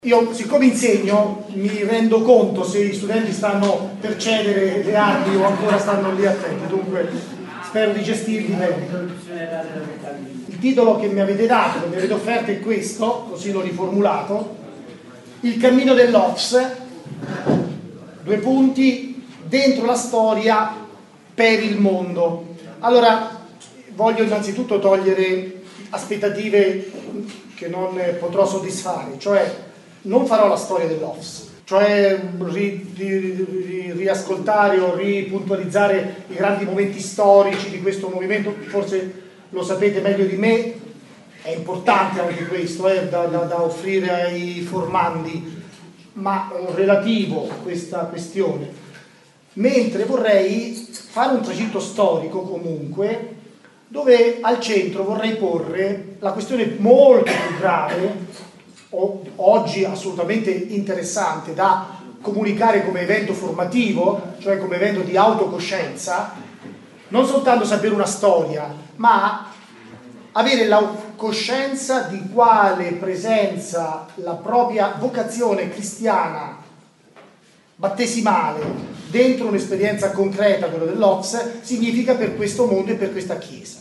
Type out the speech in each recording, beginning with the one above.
Io, siccome insegno, mi rendo conto se gli studenti stanno per cedere le armi o ancora stanno lì attenti, dunque spero di gestirli bene. Il titolo che mi avete dato, che mi avete offerto è questo, così l'ho riformulato: Il cammino dell'Ops, due punti, dentro la storia per il mondo. Allora, voglio innanzitutto togliere aspettative che non potrò soddisfare, cioè non farò la storia dell'Ops, cioè riascoltare o ripuntualizzare i grandi momenti storici di questo movimento. Forse lo sapete meglio di me, è importante anche questo da offrire ai formandi, ma relativo a questa questione. Mentre vorrei fare un tragitto storico comunque, dove al centro vorrei porre la questione molto più grave, oggi assolutamente interessante da comunicare come evento formativo, cioè come evento di autocoscienza, non soltanto sapere una storia, ma avere la coscienza di quale presenza la propria vocazione cristiana battesimale dentro un'esperienza concreta, quella dell'Ops, significa per questo mondo e per questa Chiesa.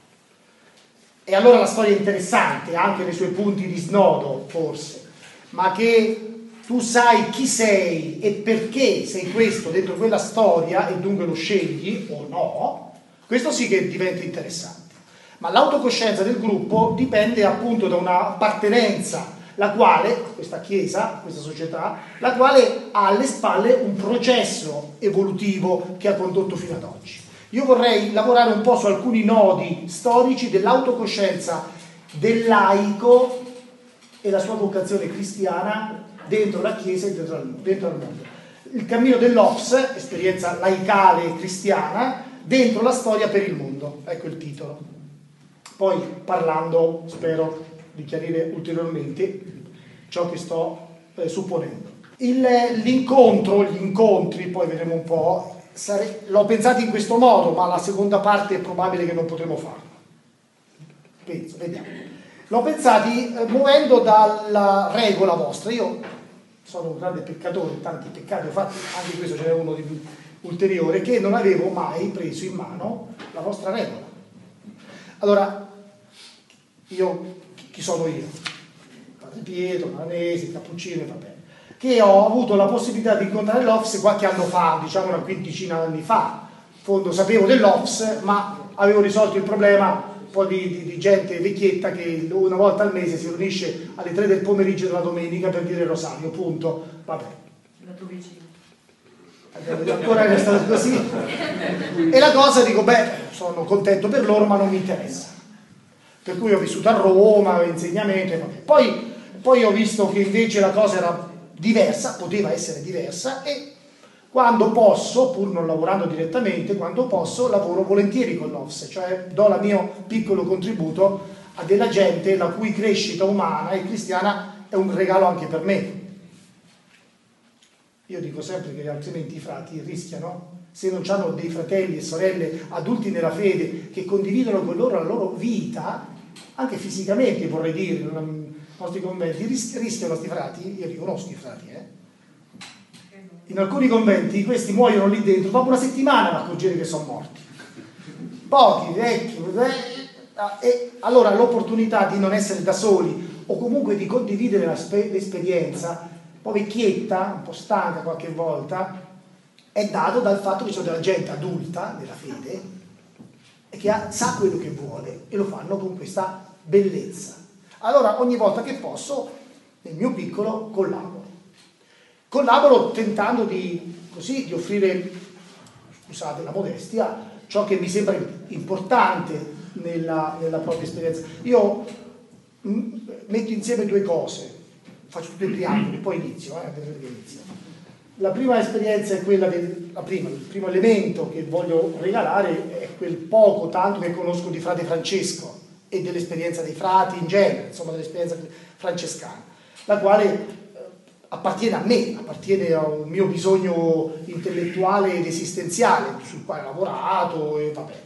E allora la storia è interessante, anche nei suoi punti di snodo, forse, ma che tu sai chi sei e perché sei questo dentro quella storia e dunque lo scegli o no, questo sì che diventa interessante. Ma l'autocoscienza del gruppo dipende appunto da un'appartenenza, la quale, a questa Chiesa, a questa società, la quale ha alle spalle un processo evolutivo che ha condotto fino ad oggi. Io vorrei lavorare un po' su alcuni nodi storici dell'autocoscienza del laico e la sua vocazione cristiana dentro la Chiesa e dentro al mondo. Il cammino dell'Ops, esperienza laicale cristiana, dentro la storia per il mondo. Ecco il titolo. Poi parlando, spero di chiarire ulteriormente ciò che sto supponendo. Gli incontri, poi vedremo un po'. L'ho pensato in questo modo, ma la seconda parte è probabile che non potremo farlo. Vediamo. L'ho pensati muovendo dalla regola vostra. Io sono un grande peccatore, tanti peccati ho fatti, anche questo ce n'è uno di più ulteriore, che non avevo mai preso in mano la vostra regola. Allora, chi sono io? Padre Pietro, Maranesi, Cappuccino, va bene. Che ho avuto la possibilità di incontrare l'Ops qualche anno fa, diciamo una quindicina d'anni fa. In fondo sapevo dell'Ops, ma avevo risolto il problema un po' di gente vecchietta che una volta al mese si riunisce alle 3 del pomeriggio della domenica per dire il rosario, punto. Vabbè. La tua vicina. Ancora è stato così. E la cosa dico, sono contento per loro, ma non mi interessa. Per cui ho vissuto a Roma, insegnamento, e vabbè. Poi ho visto che invece la cosa era diversa, poteva essere diversa, e quando posso, pur non lavorando direttamente, quando posso lavoro volentieri con l'Ops, cioè do il mio piccolo contributo a della gente la cui crescita umana e cristiana è un regalo anche per me. Io dico sempre che altrimenti i frati rischiano, se non hanno dei fratelli e sorelle adulti nella fede che condividono con loro la loro vita, anche fisicamente vorrei dire, i nostri conventi rischiano questi frati. Io li conosco i frati, in alcuni conventi questi muoiono lì dentro, dopo una settimana mi accorgere che sono morti, pochi, vecchi, e allora l'opportunità di non essere da soli o comunque di condividere l'esperienza, un po' vecchietta, un po' stanca qualche volta, è dato dal fatto che c'è della gente adulta nella fede e che sa quello che vuole e lo fanno con questa bellezza. Allora ogni volta che posso, nel mio piccolo, collaboro tentando di offrire, scusate la modestia, ciò che mi sembra importante nella propria esperienza. Io metto insieme due cose, faccio tutti i triangoli, poi inizio. La prima esperienza è quella il primo elemento che voglio regalare è quel poco tanto che conosco di frate Francesco e dell'esperienza dei frati in genere, insomma dell'esperienza francescana, la quale appartiene a me, appartiene a un mio bisogno intellettuale ed esistenziale sul quale ho lavorato e vabbè,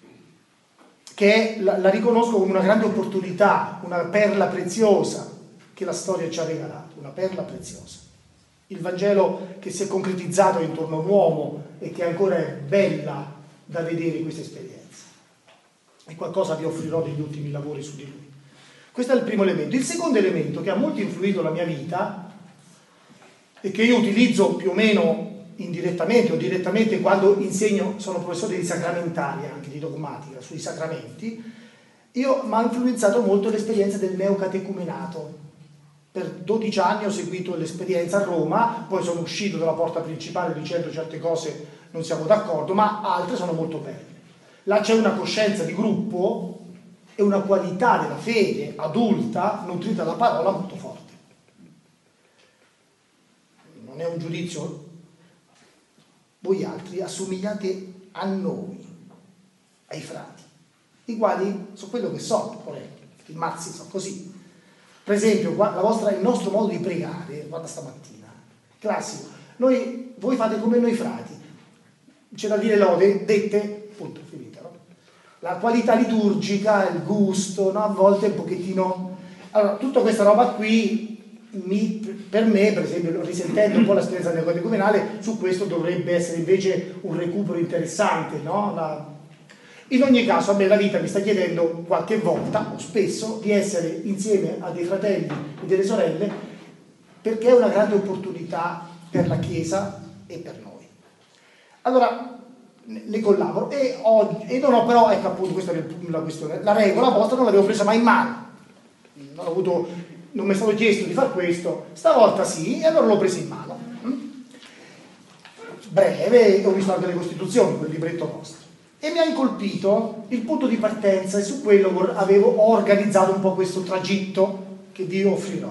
che la riconosco come una grande opportunità, una perla preziosa che la storia ci ha regalato, una perla preziosa. Il Vangelo che si è concretizzato intorno a un uomo e che ancora è bella da vedere questa esperienza. E qualcosa vi offrirò degli ultimi lavori su di lui. Questo è il primo elemento. Il secondo elemento che ha molto influito la mia vita e che io utilizzo più o meno indirettamente o direttamente quando insegno, sono professore di sacramentali, anche di dogmatica, sui sacramenti, mi ha influenzato molto l'esperienza del neocatecumenato. Per 12 anni ho seguito l'esperienza a Roma, poi sono uscito dalla porta principale dicendo certe cose non siamo d'accordo, ma altre sono molto belle. Là c'è una coscienza di gruppo e una qualità della fede adulta, nutrita dalla parola, molto forte. Non è un giudizio. Voi altri assomigliate a noi, ai frati, i quali sono quello che sono, i mazzi sono così. Per esempio, il nostro modo di pregare, guarda stamattina, classico, voi fate come noi frati, c'è da dire lode, dette, punto, finita, no? La qualità liturgica, il gusto, no? A volte un pochettino. Allora, tutta questa roba qui, per me, per esempio, risentendo un po' l'esperienza neocatecumenale, su questo dovrebbe essere invece un recupero interessante, no? In ogni caso, a me la vita mi sta chiedendo qualche volta, o spesso, di essere insieme a dei fratelli e delle sorelle, perché è una grande opportunità per la Chiesa e per noi. Allora, ne collaboro e non ho però, ecco appunto, questa è la questione, la regola vostra non l'avevo presa mai in mano, non mi è stato chiesto di fare questo, stavolta sì, e allora l'ho preso in mano. Breve, ho visto anche le Costituzioni, quel libretto nostro. E mi ha incolpito il punto di partenza e su quello ho organizzato un po' questo tragitto che vi offrirò.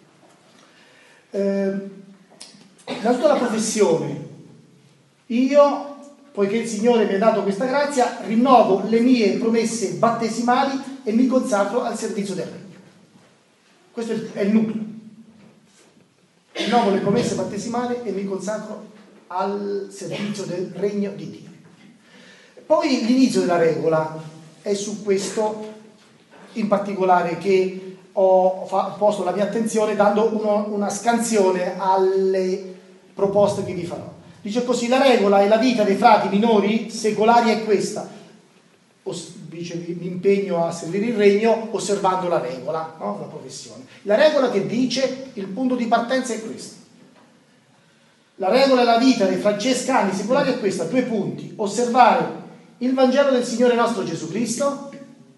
Innanzitutto la professione. Io, poiché il Signore mi ha dato questa grazia, rinnovo le mie promesse battesimali e mi consacro al servizio del Regno. Questo è il nucleo. Rinnovo le promesse battesimali e mi consacro al servizio del Regno di Dio. Poi l'inizio della regola è su questo in particolare che ho posto la mia attenzione dando una scansione alle proposte che vi farò. Dice così: la regola e la vita dei frati minori secolari è questa. Dice, mi impegno a servire il regno osservando la regola, no? La professione. La regola che dice, il punto di partenza è questo. La regola e la vita dei francescani secolari è questa, 2 punti. Osservare il Vangelo del Signore nostro Gesù Cristo,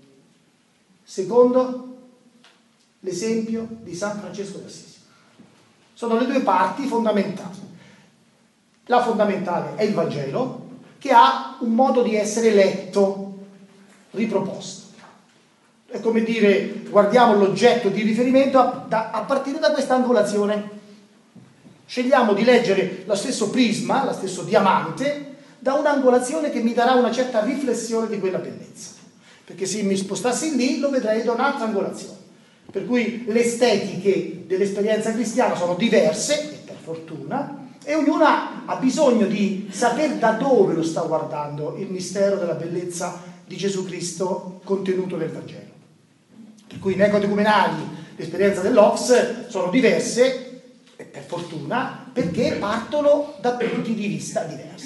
secondo l'esempio di San Francesco d'Assisi. Sono le 2 parti fondamentali. La fondamentale è il Vangelo, che ha un modo di essere letto, riproposto. È come dire, guardiamo l'oggetto di riferimento a partire da questa angolazione. Scegliamo di leggere lo stesso prisma, lo stesso diamante, da un'angolazione che mi darà una certa riflessione di quella bellezza. Perché se mi spostassi lì lo vedrei da un'altra angolazione. Per cui le estetiche dell'esperienza cristiana sono diverse, e per fortuna, e ognuna ha bisogno di sapere da dove lo sta guardando il mistero della bellezza di Gesù Cristo contenuto nel Vangelo. Per cui i neocatecumenali, l'esperienza dell'Ox sono diverse, e per fortuna, perché partono da punti di vista diversi.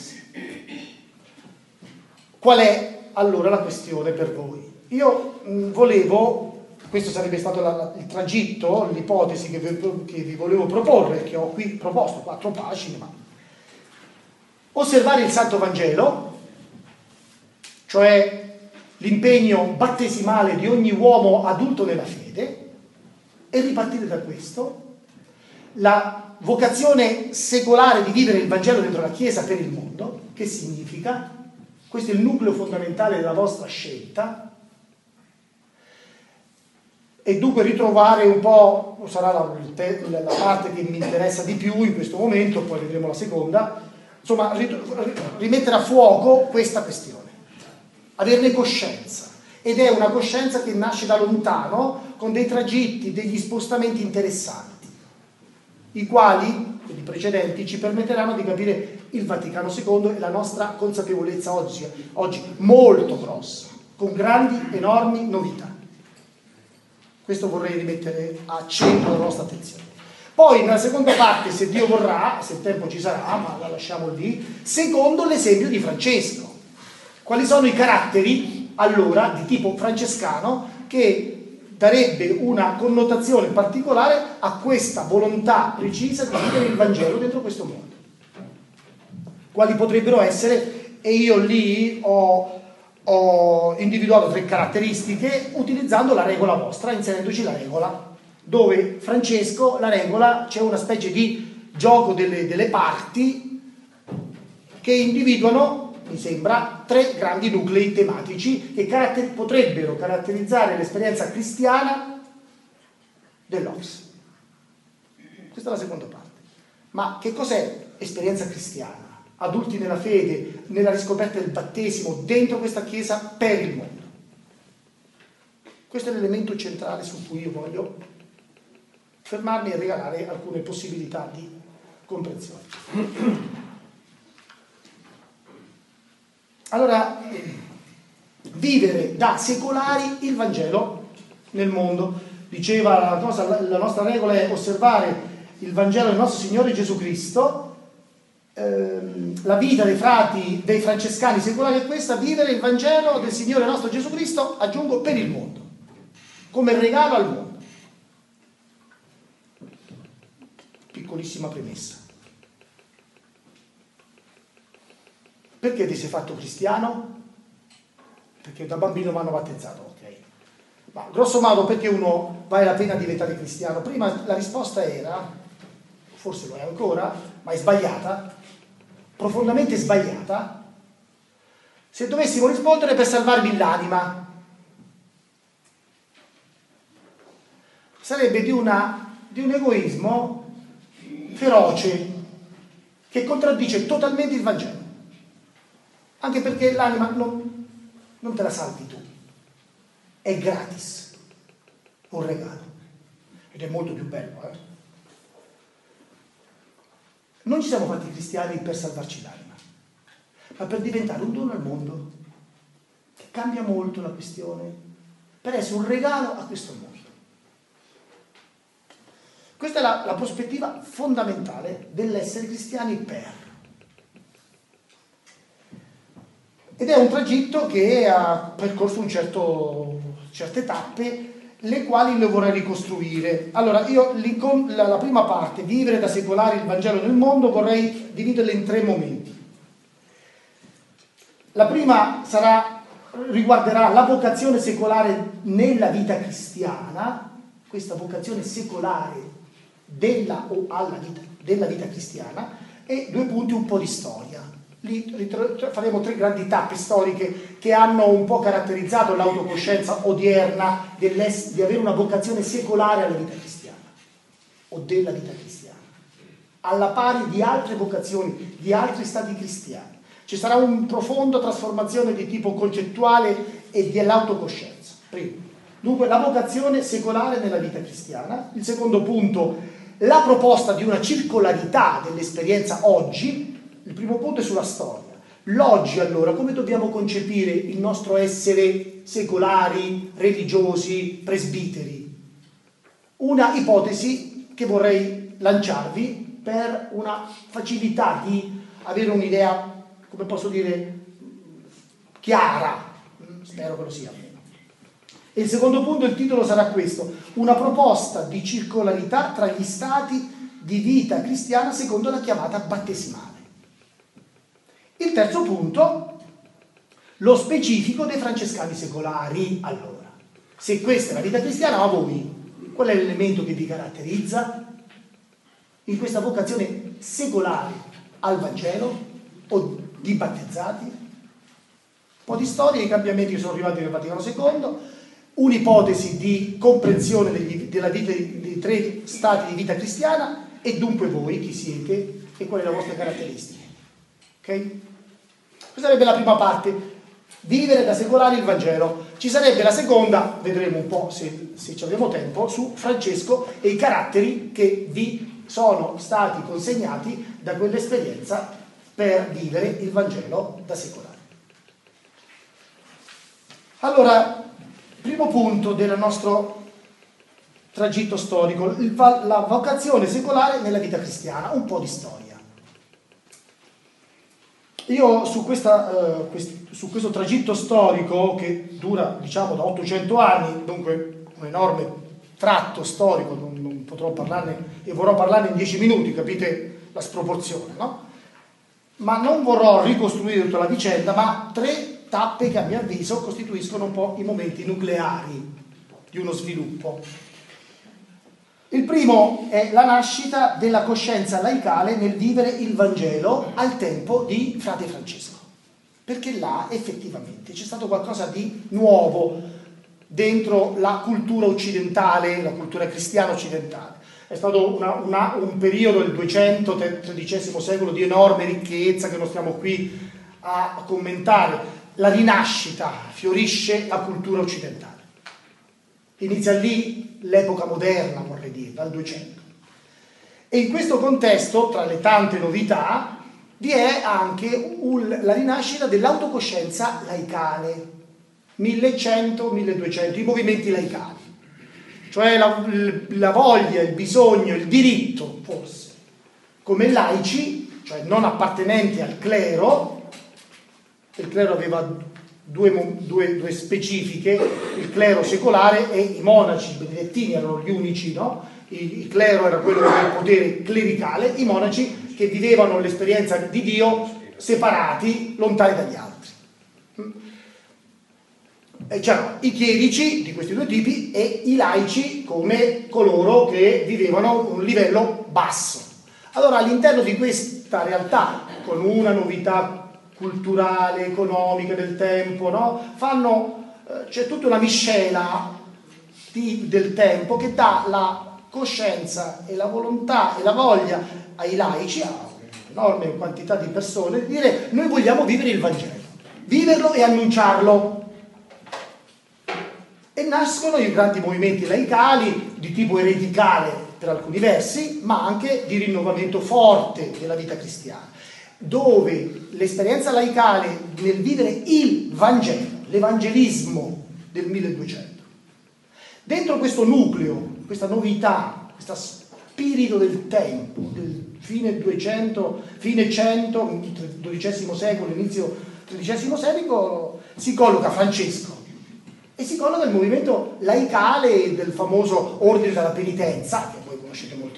Qual è allora la questione per voi? Io volevo, questo sarebbe stato il tragitto, l'ipotesi che vi volevo proporre, che ho qui proposto, 4 pagine, ma osservare il Santo Vangelo, cioè l'impegno battesimale di ogni uomo adulto nella fede, e ripartire da questo, la vocazione secolare di vivere il Vangelo dentro la Chiesa per il mondo, che significa? Questo è il nucleo fondamentale della vostra scelta, e dunque ritrovare un po', sarà la parte che mi interessa di più in questo momento, poi vedremo la seconda, insomma rimettere a fuoco questa questione, averne coscienza, ed è una coscienza che nasce da lontano con dei tragitti, degli spostamenti interessanti, i quali, quelli precedenti, ci permetteranno di capire il Vaticano II e la nostra consapevolezza oggi molto grossa, con grandi, enormi novità. Questo vorrei rimettere a centro la nostra attenzione. Poi nella seconda parte, se Dio vorrà, se il tempo ci sarà, ma la lasciamo lì, secondo l'esempio di Francesco. Quali sono i caratteri, allora, di tipo francescano che darebbe una connotazione particolare a questa volontà precisa di vivere il Vangelo dentro questo mondo? Quali potrebbero essere? E io lì ho individuato 3 caratteristiche utilizzando la regola vostra, inserendoci la regola, dove Francesco, la regola, c'è una specie di gioco delle parti che individuano, mi sembra, 3 grandi nuclei tematici che potrebbero caratterizzare l'esperienza cristiana dell'Ops. Questa è la seconda parte. Ma che cos'è esperienza cristiana? Adulti nella fede, nella riscoperta del battesimo, dentro questa Chiesa, per il mondo. Questo è l'elemento centrale su cui io voglio fermarmi e regalare alcune possibilità di comprensione. Allora, vivere da secolari il Vangelo nel mondo. Diceva la nostra regola è osservare il Vangelo del nostro Signore Gesù Cristo. La vita dei frati, dei francescani secolari è questa: vivere il Vangelo del Signore nostro Gesù Cristo, aggiungo, per il mondo, come regalo al mondo. Piccolissima premessa. Perché ti sei fatto cristiano? Perché da bambino mi hanno battezzato, ok. Ma grosso modo, perché uno vale la pena diventare cristiano? Prima la risposta era, forse lo è ancora, ma è sbagliata, profondamente sbagliata. Se dovessimo rispondere, per salvarmi l'anima, sarebbe di un egoismo feroce che contraddice totalmente il Vangelo. Anche perché l'anima non te la salvi tu, è gratis, un regalo, ed è molto più bello. Non ci siamo fatti cristiani per salvarci l'anima, ma per diventare un dono al mondo, che cambia molto la questione, per essere un regalo a questo mondo. Questa è la prospettiva fondamentale dell'essere cristiani per. Ed è un tragitto che ha percorso certe tappe, le quali le vorrei ricostruire. Allora, io la prima parte, vivere da secolari il Vangelo nel mondo, vorrei dividerla in 3 momenti. La prima riguarderà la vocazione secolare nella vita cristiana, questa vocazione secolare della vita cristiana, e 2 punti, un po' di storia. Lì faremo 3 grandi tappe storiche che hanno un po' caratterizzato l'autocoscienza odierna di avere una vocazione secolare alla vita cristiana o della vita cristiana, alla pari di altre vocazioni, di altri stati cristiani. Ci sarà una profonda trasformazione di tipo concettuale e dell'autocoscienza. Primo. Dunque, la vocazione secolare nella vita cristiana. Il secondo punto, la proposta di una circolarità dell'esperienza oggi. Il primo punto è sulla storia. L'oggi, allora, come dobbiamo concepire il nostro essere secolari, religiosi, presbiteri? Una ipotesi che vorrei lanciarvi per una facilità di avere un'idea, come posso dire, chiara. Spero che lo sia almeno. E il secondo punto, il titolo sarà questo: una proposta di circolarità tra gli stati di vita cristiana secondo la chiamata battesimale. Il terzo punto, lo specifico dei francescani secolari. Allora, se questa è la vita cristiana, a voi, qual è l'elemento che vi caratterizza in questa vocazione secolare al Vangelo o di battezzati? Un po' di storia, i cambiamenti che sono arrivati nel Vaticano II, un'ipotesi di comprensione della vita dei 3 stati di vita cristiana, e dunque voi chi siete e qual è la vostra caratteristica. Ok? Questa sarebbe la prima parte, vivere da secolari il Vangelo. Ci sarebbe la seconda, vedremo un po' se ci abbiamo tempo, su Francesco e i caratteri che vi sono stati consegnati da quell'esperienza per vivere il Vangelo da secolari. Allora, primo punto del nostro tragitto storico, la vocazione secolare nella vita cristiana, un po' di storia. Io su questo tragitto storico, che dura diciamo da 800 anni, dunque un enorme tratto storico, non potrò parlarne e vorrò parlarne in 10 minuti, capite la sproporzione, no? Ma non vorrò ricostruire tutta la vicenda, ma 3 tappe che a mio avviso costituiscono un po' i momenti nucleari di uno sviluppo. Il primo è la nascita della coscienza laicale nel vivere il Vangelo al tempo di Frate Francesco, perché là effettivamente c'è stato qualcosa di nuovo dentro la cultura occidentale, la cultura cristiana occidentale. È stato un periodo, il 200, XIII secolo, di enorme ricchezza che non stiamo qui a commentare. La rinascita, fiorisce la cultura occidentale. Inizia lì l'epoca moderna, vorrei dire, dal 200. E in questo contesto, tra le tante novità, vi è anche la rinascita dell'autocoscienza laicale, 1100-1200, i movimenti laicali, cioè la voglia, il bisogno, il diritto, forse, come laici, cioè non appartenenti al clero. Il clero aveva due specifiche, il clero secolare e i monaci, i benedettini erano gli unici, no? Il clero era quello del potere clericale, i monaci che vivevano l'esperienza di Dio separati, lontani dagli altri. C'erano i chierici di questi 2 tipi e i laici come coloro che vivevano un livello basso. Allora all'interno di questa realtà, con una novità culturale, economica del tempo, no? C'è tutta una miscela del tempo che dà la coscienza e la volontà e la voglia ai laici, a un'enorme quantità di persone, di dire: noi vogliamo vivere il Vangelo, viverlo e annunciarlo. E nascono i grandi movimenti laicali di tipo ereticale per alcuni versi, ma anche di rinnovamento forte della vita cristiana, dove l'esperienza laicale nel vivere il Vangelo, l'evangelismo del 1200, dentro questo nucleo, questa novità, questo spirito del tempo, del fine 200, fine 100, XII secolo, inizio XIII secolo, si colloca Francesco e si colloca il movimento laicale del famoso ordine della penitenza, che voi conoscete molto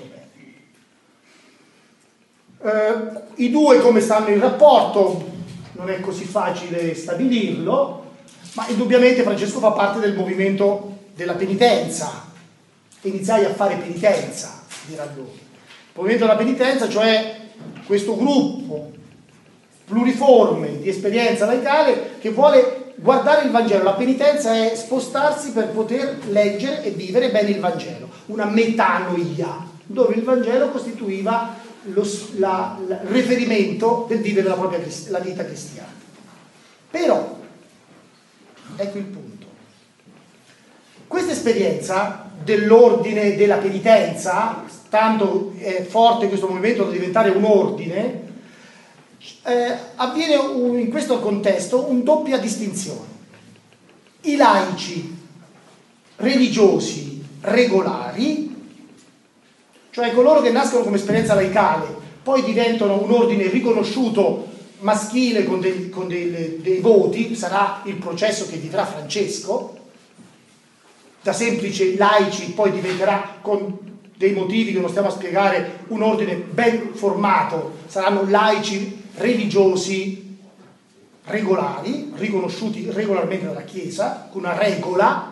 bene. I 2 come stanno in rapporto non è così facile stabilirlo, ma indubbiamente Francesco fa parte del movimento della penitenza. Iniziai a fare penitenza, dirà lui. Il movimento della penitenza, cioè questo gruppo pluriforme di esperienza laicale che vuole guardare il Vangelo. La penitenza è spostarsi per poter leggere e vivere bene il Vangelo, una metanoia, dove il Vangelo costituiva il riferimento del vivere la vita cristiana. Però, ecco il punto, questa esperienza dell'ordine della penitenza, tanto è forte questo movimento da diventare un ordine, avviene in questo contesto una doppia distinzione. I laici religiosi regolari, cioè coloro che nascono come esperienza laicale, poi diventano un ordine riconosciuto maschile con dei voti, sarà il processo che vivrà Francesco, da semplici laici poi diventerà, con dei motivi che non stiamo a spiegare, un ordine ben formato, saranno laici religiosi regolari, riconosciuti regolarmente dalla Chiesa, con una regola,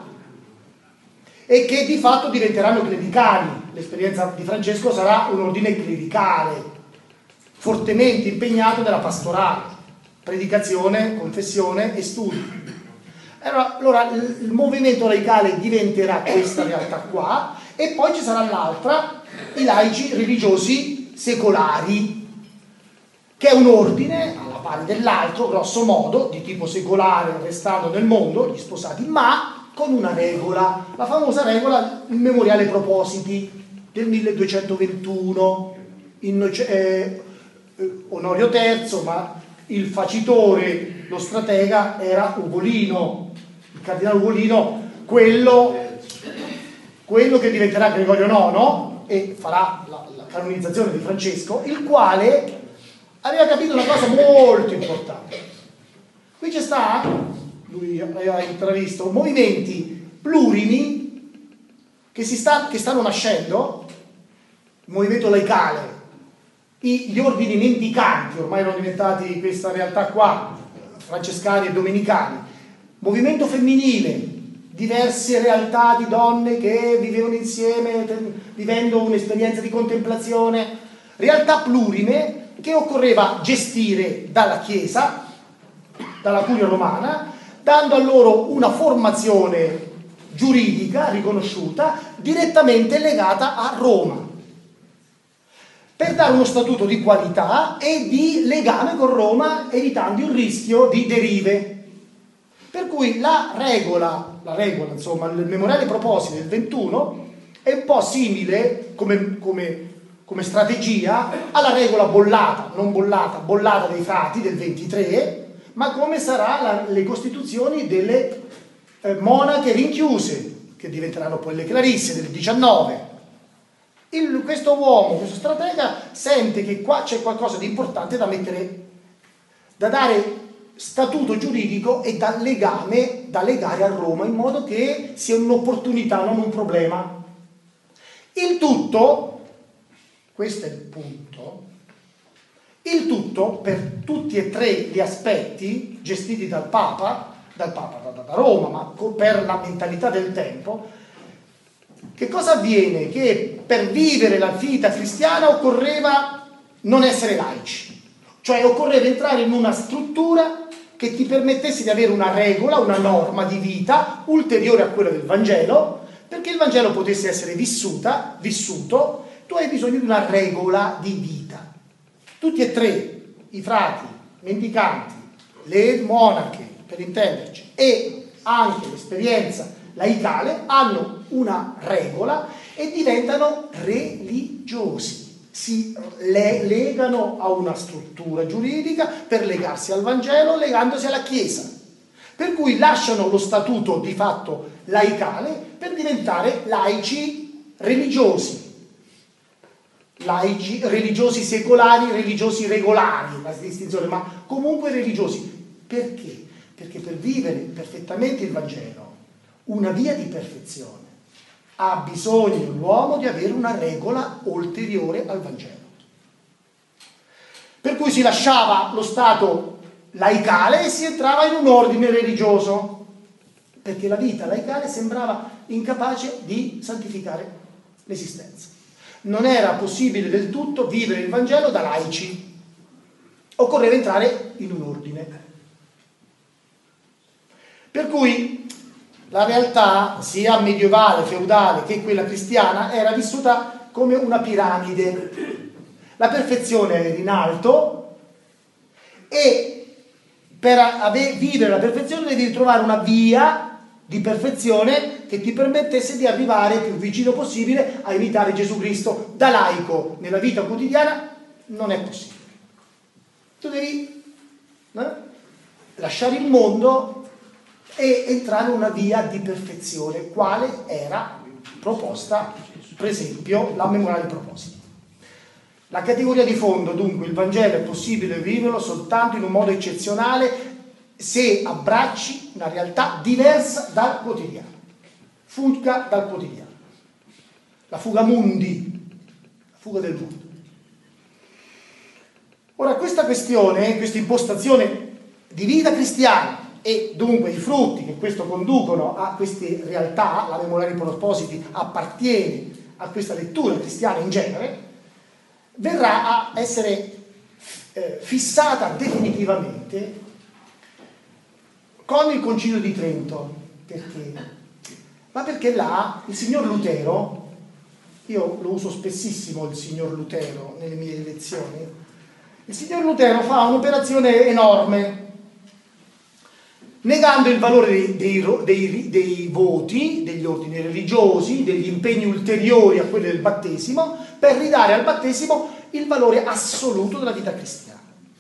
e che di fatto diventeranno clericali. L'esperienza di Francesco sarà un ordine clericale, fortemente impegnato nella pastorale, predicazione, confessione e studi. Allora il movimento laicale diventerà questa realtà qua, e poi ci sarà l'altra, i laici religiosi secolari, che è un ordine alla pari dell'altro, grosso modo, di tipo secolare, restando nel mondo, gli sposati, ma con una regola, la famosa regola, il memoriale propositi del 1221, Onorio III, ma il facitore, lo stratega era Ugolino, il cardinale Ugolino, quello quello che diventerà Gregorio IX e farà la canonizzazione di Francesco, il quale aveva capito una cosa molto importante. Qui c'è sta, lui aveva intravisto, movimenti plurimi che stanno nascendo, il movimento laicale, gli ordini mendicanti, ormai erano diventati questa realtà qua, francescani e domenicani, movimento femminile, diverse realtà di donne che vivevano insieme, vivendo un'esperienza di contemplazione, realtà plurime che occorreva gestire dalla Chiesa, dalla Curia Romana, dando a loro una formazione giuridica riconosciuta, direttamente legata a Roma, per dare uno statuto di qualità e di legame con Roma, evitando il rischio di derive. Per cui la regola, insomma, il memoriale propositi del 21 è un po' simile come strategia alla regola bollata dei frati del 23, ma come sarà le costituzioni delle monache rinchiuse, che diventeranno poi le clarisse del 19. Questo uomo, questo stratega, sente che qua c'è qualcosa di importante da dare statuto giuridico e da legare a Roma, in modo che sia un'opportunità, non un problema. Il tutto, questo è il punto, il tutto per tutti e tre gli aspetti gestiti da Roma, ma per la mentalità del tempo. Che cosa avviene? Che per vivere la vita cristiana occorreva non essere laici, cioè occorreva entrare in una struttura che ti permettesse di avere una regola, una norma di vita ulteriore a quella del Vangelo. Perché il Vangelo potesse essere vissuto, tu hai bisogno di una regola di vita. Tutti e tre, i frati, mendicanti, le monache, per intenderci, e anche l'esperienza laicale, hanno una regola e diventano religiosi. Si legano a una struttura giuridica per legarsi al Vangelo, legandosi alla Chiesa. Per cui lasciano lo statuto di fatto laicale per diventare laici religiosi. Laici, religiosi secolari, religiosi regolari, la distinzione, ma comunque religiosi. Perché? Perché per vivere perfettamente il Vangelo, una via di perfezione, ha bisogno l'uomo di avere una regola ulteriore al Vangelo. Per cui si lasciava lo stato laicale e si entrava in un ordine religioso, perché la vita laicale sembrava incapace di santificare l'esistenza. Non era possibile del tutto vivere il Vangelo da laici, occorreva entrare in un ordine. Per cui la realtà, sia medievale, feudale che quella cristiana, era vissuta come una piramide. La perfezione era in alto e per vivere la perfezione devi trovare una via di perfezione che ti permettesse di arrivare più vicino possibile a imitare Gesù Cristo. Da laico nella vita quotidiana non è possibile. Tu devi lasciare il mondo e entrare in una via di perfezione, quale era proposta, per esempio, la memoriale propositi. La categoria di fondo, dunque, il Vangelo è possibile viverlo soltanto in un modo eccezionale se abbracci una realtà diversa dal quotidiano. Fuga dal quotidiano. La fuga mundi, la fuga del mondo. Ora, questa questione, questa impostazione di vita cristiana, e dunque i frutti che questo conducono a queste realtà, la memoriale propositi appartiene a questa lettura cristiana in genere, verrà a essere fissata definitivamente con il Concilio di Trento. Perché? Ma perché là il signor Lutero, io lo uso spessissimo il signor Lutero nelle mie lezioni, il signor Lutero fa un'operazione enorme, negando il valore dei voti, degli ordini religiosi, degli impegni ulteriori a quelli del battesimo, per ridare al battesimo il valore assoluto della vita cristiana.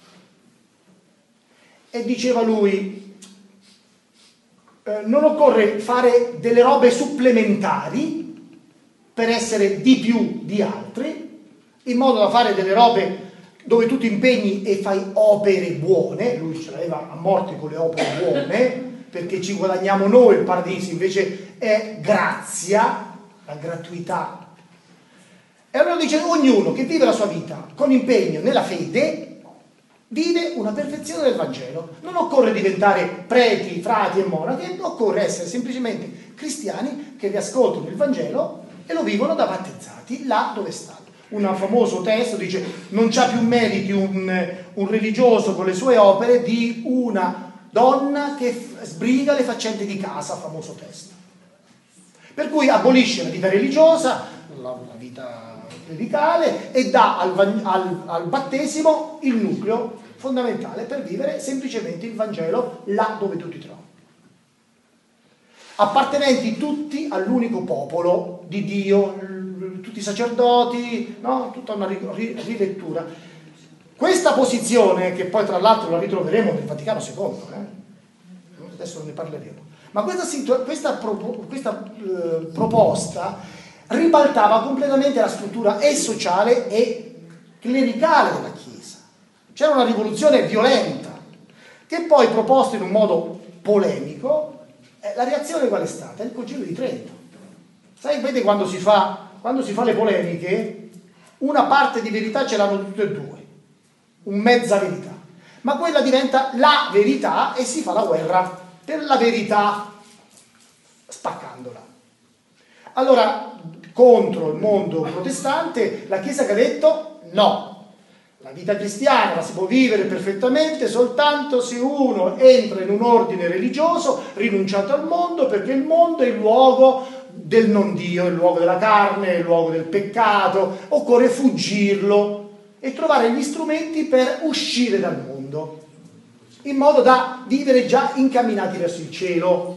E diceva lui, non occorre fare delle robe supplementari, per essere di più di altri, in modo da fare delle robe dove tu ti impegni e fai opere buone. Lui ce l'aveva a morte con le opere buone, perché ci guadagniamo noi il paradiso, invece è grazia, la gratuità. E allora dice, ognuno che vive la sua vita con impegno nella fede vive una perfezione del Vangelo. Non occorre diventare preti, frati e monache, occorre essere semplicemente cristiani che riascoltano il Vangelo e lo vivono da battezzati là dove stanno. Un famoso testo dice: non c'ha più meriti un religioso con le sue opere di una donna che sbriga le faccende di casa, famoso testo. Per cui abolisce la vita religiosa, la vita clericale, e dà al battesimo il nucleo fondamentale per vivere semplicemente il Vangelo là dove tu ti trovi. Appartenenti tutti all'unico popolo di Dio, tutti i sacerdoti, no? Tutta una rilettura. Questa posizione, che poi tra l'altro la ritroveremo nel Vaticano II, adesso ne parleremo, ma questa proposta ribaltava completamente la struttura e sociale e clericale della Chiesa. C'era una rivoluzione violenta, che poi, proposta in un modo polemico, la reazione qual è stata? Il Concilio di Trento. Sai, vede, quando si fa le polemiche, una parte di verità ce l'hanno tutte e due, un mezza verità, ma quella diventa la verità e si fa la guerra per la verità, spaccandola. Allora, contro il mondo protestante, la Chiesa che ha detto no, la vita cristiana la si può vivere perfettamente soltanto se uno entra in un ordine religioso rinunciato al mondo, perché il mondo è il luogo del non Dio, il luogo della carne, il luogo del peccato, occorre fuggirlo e trovare gli strumenti per uscire dal mondo, in modo da vivere già incamminati verso il cielo.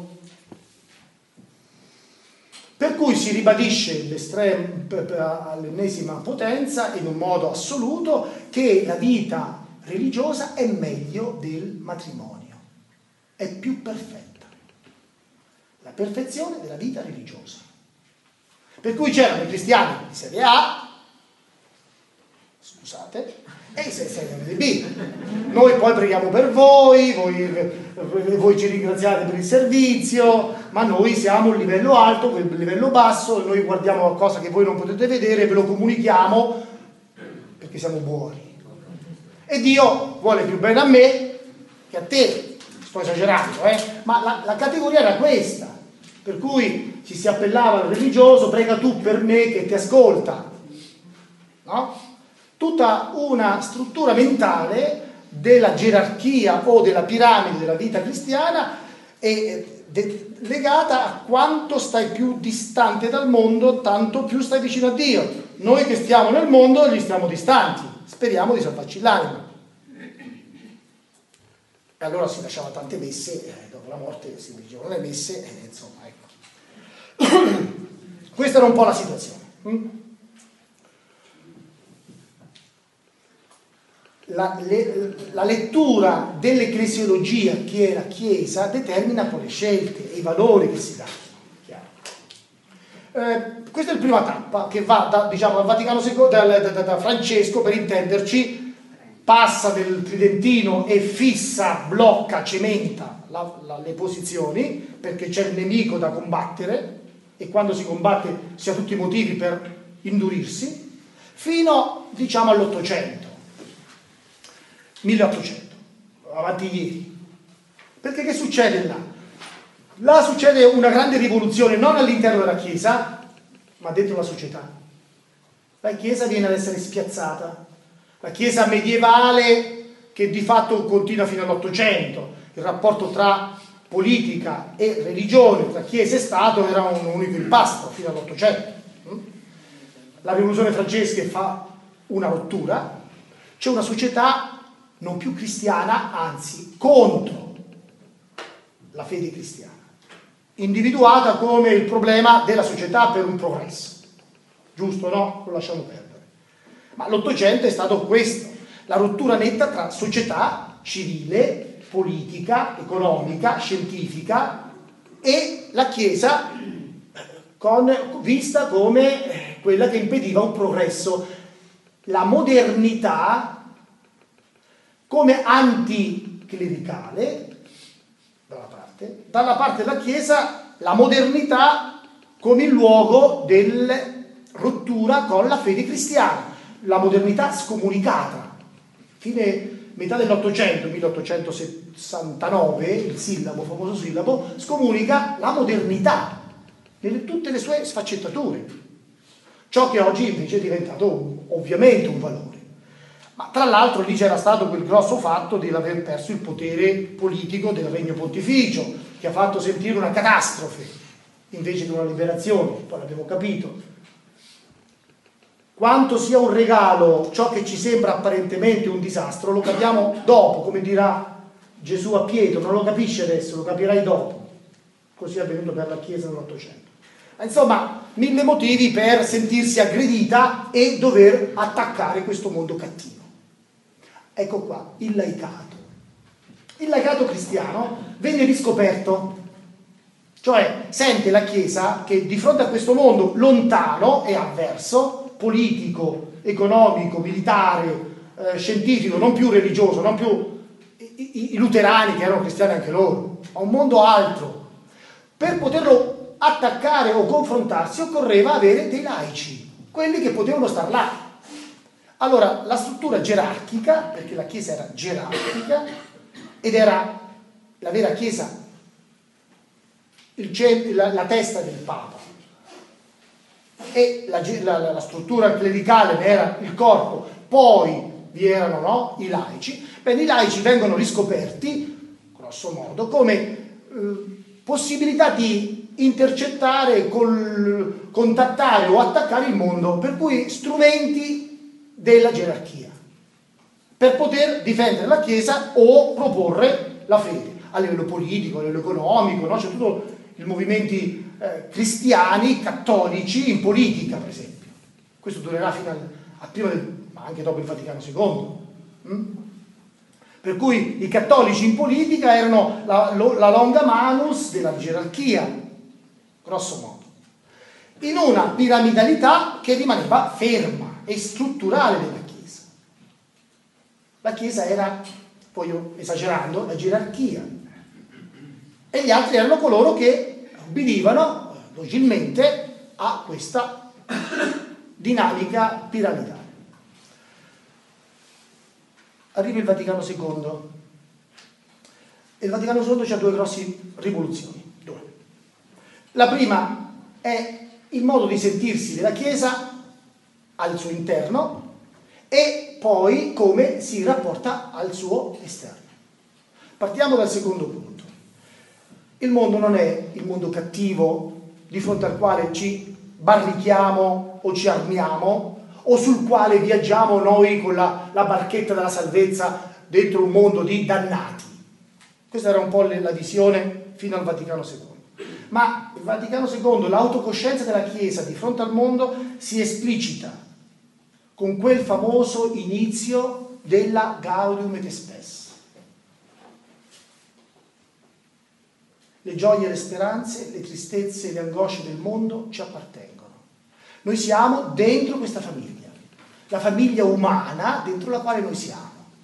Per cui si ribadisce all'ennesima potenza, in un modo assoluto, che la vita religiosa è meglio del matrimonio, è più perfetta. La perfezione della vita religiosa. Per cui c'erano i cristiani di serie A, scusate, e i serie B. Noi poi preghiamo per voi ci ringraziate per il servizio, ma noi siamo un livello alto, quel livello basso, noi guardiamo qualcosa che voi non potete vedere, ve lo comunichiamo perché siamo buoni. E Dio vuole più bene a me che a te. Sto esagerando, ma la categoria era questa, per cui ci si appellava al religioso: prega tu per me che ti ascolta, no? Tutta una struttura mentale della gerarchia o della piramide della vita cristiana è legata a quanto stai più distante dal mondo, tanto più stai vicino a Dio. Noi che stiamo nel mondo gli stiamo distanti, speriamo di salvarci l'anima. E allora si lasciava tante messe, dopo la morte si dirigevano le messe, insomma, ecco. Questa era un po' la situazione. La lettura dell'ecclesiologia, che è la Chiesa, determina poi le scelte e i valori che si danno. Questa è la prima tappa, che va dal Vaticano II, da Francesco, per intenderci, passa del tridentino e fissa, blocca, cementa le posizioni, perché c'è il nemico da combattere, e quando si combatte si ha tutti i motivi per indurirsi, fino, diciamo, all'800. 1800, avanti ieri. Perché che succede là? Là succede una grande rivoluzione, non all'interno della Chiesa, ma dentro la società. La Chiesa viene ad essere spiazzata. La Chiesa medievale, che di fatto continua fino all'800, il rapporto tra politica e religione, tra Chiesa e Stato, era un unico impasto fino all'800. La rivoluzione francese fa una rottura, c'è una società non più cristiana, anzi contro la fede cristiana, individuata come il problema della società per un progresso. Giusto, no? Lo lasciamo perdere. Ma l'Ottocento è stato questo, la rottura netta tra società civile, politica, economica, scientifica e la Chiesa vista come quella che impediva un progresso. La modernità come anticlericale, dalla parte della Chiesa, la modernità come il luogo della rottura con la fede cristiana, la modernità scomunicata. Metà dell'Ottocento, 1869, il famoso sillabo, scomunica la modernità in tutte le sue sfaccettature. Ciò che oggi invece è diventato ovviamente un valore. Ma tra l'altro lì c'era stato quel grosso fatto di aver perso il potere politico del Regno Pontificio, che ha fatto sentire una catastrofe invece di una liberazione, poi l'abbiamo capito. Quanto sia un regalo ciò che ci sembra apparentemente un disastro lo capiamo dopo, come dirà Gesù a Pietro, non lo capisci adesso, lo capirai dopo. Così è avvenuto per la Chiesa nell'Ottocento. Insomma, 1000 motivi per sentirsi aggredita e dover attaccare questo mondo cattivo. Ecco qua, il laicato. Il laicato cristiano venne riscoperto, cioè sente la Chiesa che di fronte a questo mondo lontano e avverso, politico, economico, militare, scientifico, non più religioso, non più i luterani che erano cristiani anche loro, a un mondo altro. Per poterlo attaccare o confrontarsi occorreva avere dei laici, quelli che potevano star là. Allora la struttura gerarchica, perché la Chiesa era gerarchica ed era la vera Chiesa, la testa del Papa, e la struttura clericale ne era il corpo, poi vi erano i laici. Bene, i laici vengono riscoperti, grosso modo, come possibilità di intercettare, contattare o attaccare il mondo, per cui strumenti della gerarchia, per poter difendere la Chiesa o proporre la fede, a livello politico, a livello economico, no? C'è tutto i movimenti cristiani, cattolici in politica, per esempio. Questo durerà fino a prima ma anche dopo il Vaticano II. Per cui i cattolici in politica erano la longa manus della gerarchia, grosso modo, in una piramidalità che rimaneva ferma e strutturale della Chiesa. La Chiesa era, poi esagerando, la gerarchia, e gli altri erano coloro che obbedivano docilmente a questa dinamica piramidale. Arriva il Vaticano II. E il Vaticano II c'ha due grosse rivoluzioni. La prima è il modo di sentirsi della Chiesa al suo interno e poi come si rapporta al suo esterno. Partiamo dal secondo punto. Il mondo non è il mondo cattivo di fronte al quale ci barrichiamo o ci armiamo o sul quale viaggiamo noi con la barchetta della salvezza dentro un mondo di dannati. Questa era un po' la visione fino al Vaticano II. Ma il Vaticano II, l'autocoscienza della Chiesa di fronte al mondo si esplicita con quel famoso inizio della Gaudium et Spes. Le gioie e le speranze, le tristezze e le angosce del mondo ci appartengono. Noi siamo dentro questa famiglia, la famiglia umana dentro la quale noi siamo.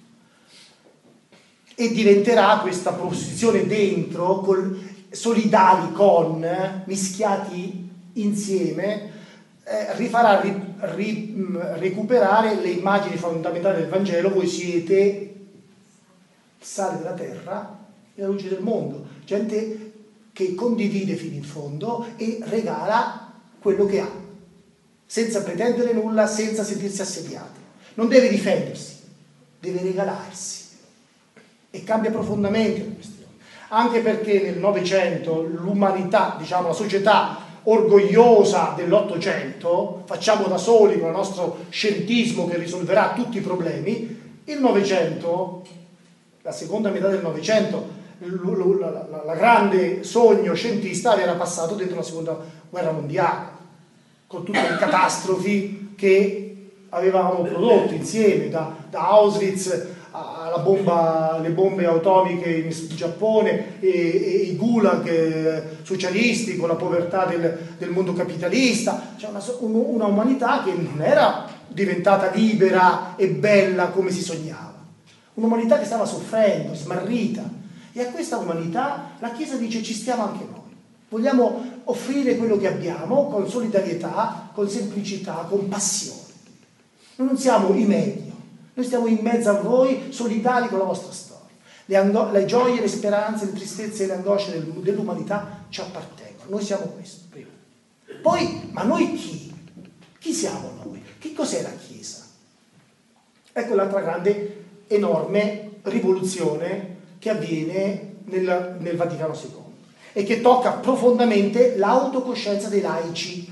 E diventerà questa posizione dentro, solidali con, mischiati insieme, rifarà recuperare le immagini fondamentali del Vangelo. Voi siete il sale della terra e la luce del mondo. Gente che condivide fino in fondo e regala quello che ha, senza pretendere nulla, senza sentirsi assediati. Non deve difendersi, deve regalarsi. E cambia profondamente la questione. Anche perché nel Novecento l'umanità, diciamo la società orgogliosa dell'Ottocento, facciamo da soli con il nostro scientismo che risolverà tutti i problemi, il Novecento, la seconda metà del Novecento, la grande sogno scientista era passato dentro la seconda guerra mondiale, con tutte le catastrofi che avevamo prodotto insieme, da Auschwitz le bombe atomiche in Giappone e i gulag socialisti con la povertà del mondo capitalista, cioè una umanità che non era diventata libera e bella come si sognava, un'umanità che stava soffrendo, smarrita, e a questa umanità la Chiesa dice ci stiamo anche noi. Vogliamo offrire quello che abbiamo con solidarietà, con semplicità, con passione. Noi non siamo i meglio, noi stiamo in mezzo a voi, solidari con la vostra storia. Le gioie, le speranze, le tristezze e le angosce dell'umanità ci appartengono. Noi siamo questo, prima. Poi, ma noi chi? Chi siamo noi? Che cos'è la Chiesa? Ecco l'altra grande, enorme rivoluzione che avviene nel Vaticano II e che tocca profondamente l'autocoscienza dei laici.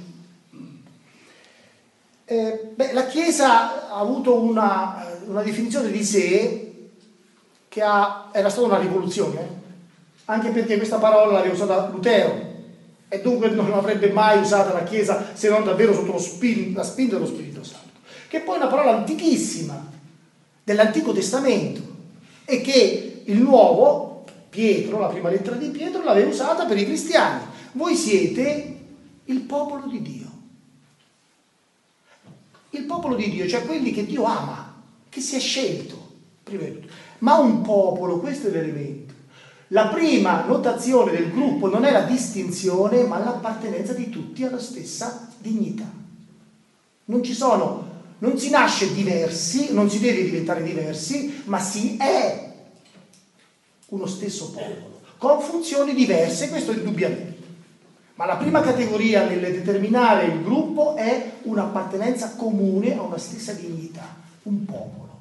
La Chiesa ha avuto una definizione di sé che era stata una rivoluzione, anche perché questa parola l'aveva usata Lutero e dunque non l'avrebbe mai usata la Chiesa se non davvero sotto la spinta dello Spirito Santo, che poi è una parola antichissima dell'Antico Testamento e che il Nuovo Pietro, la prima lettera di Pietro, l'aveva usata per i cristiani. Voi siete il popolo di Dio. Il popolo di Dio, cioè quelli che Dio ama, che si è scelto, prima di tutto. Ma un popolo, questo è l'elemento. La prima notazione del gruppo non è la distinzione, ma l'appartenenza di tutti alla stessa dignità. Non si nasce diversi, non si deve diventare diversi, ma si è uno stesso popolo, con funzioni diverse, questo indubbiamente. Ma la prima categoria nel determinare il gruppo è un'appartenenza comune a una stessa dignità, un popolo.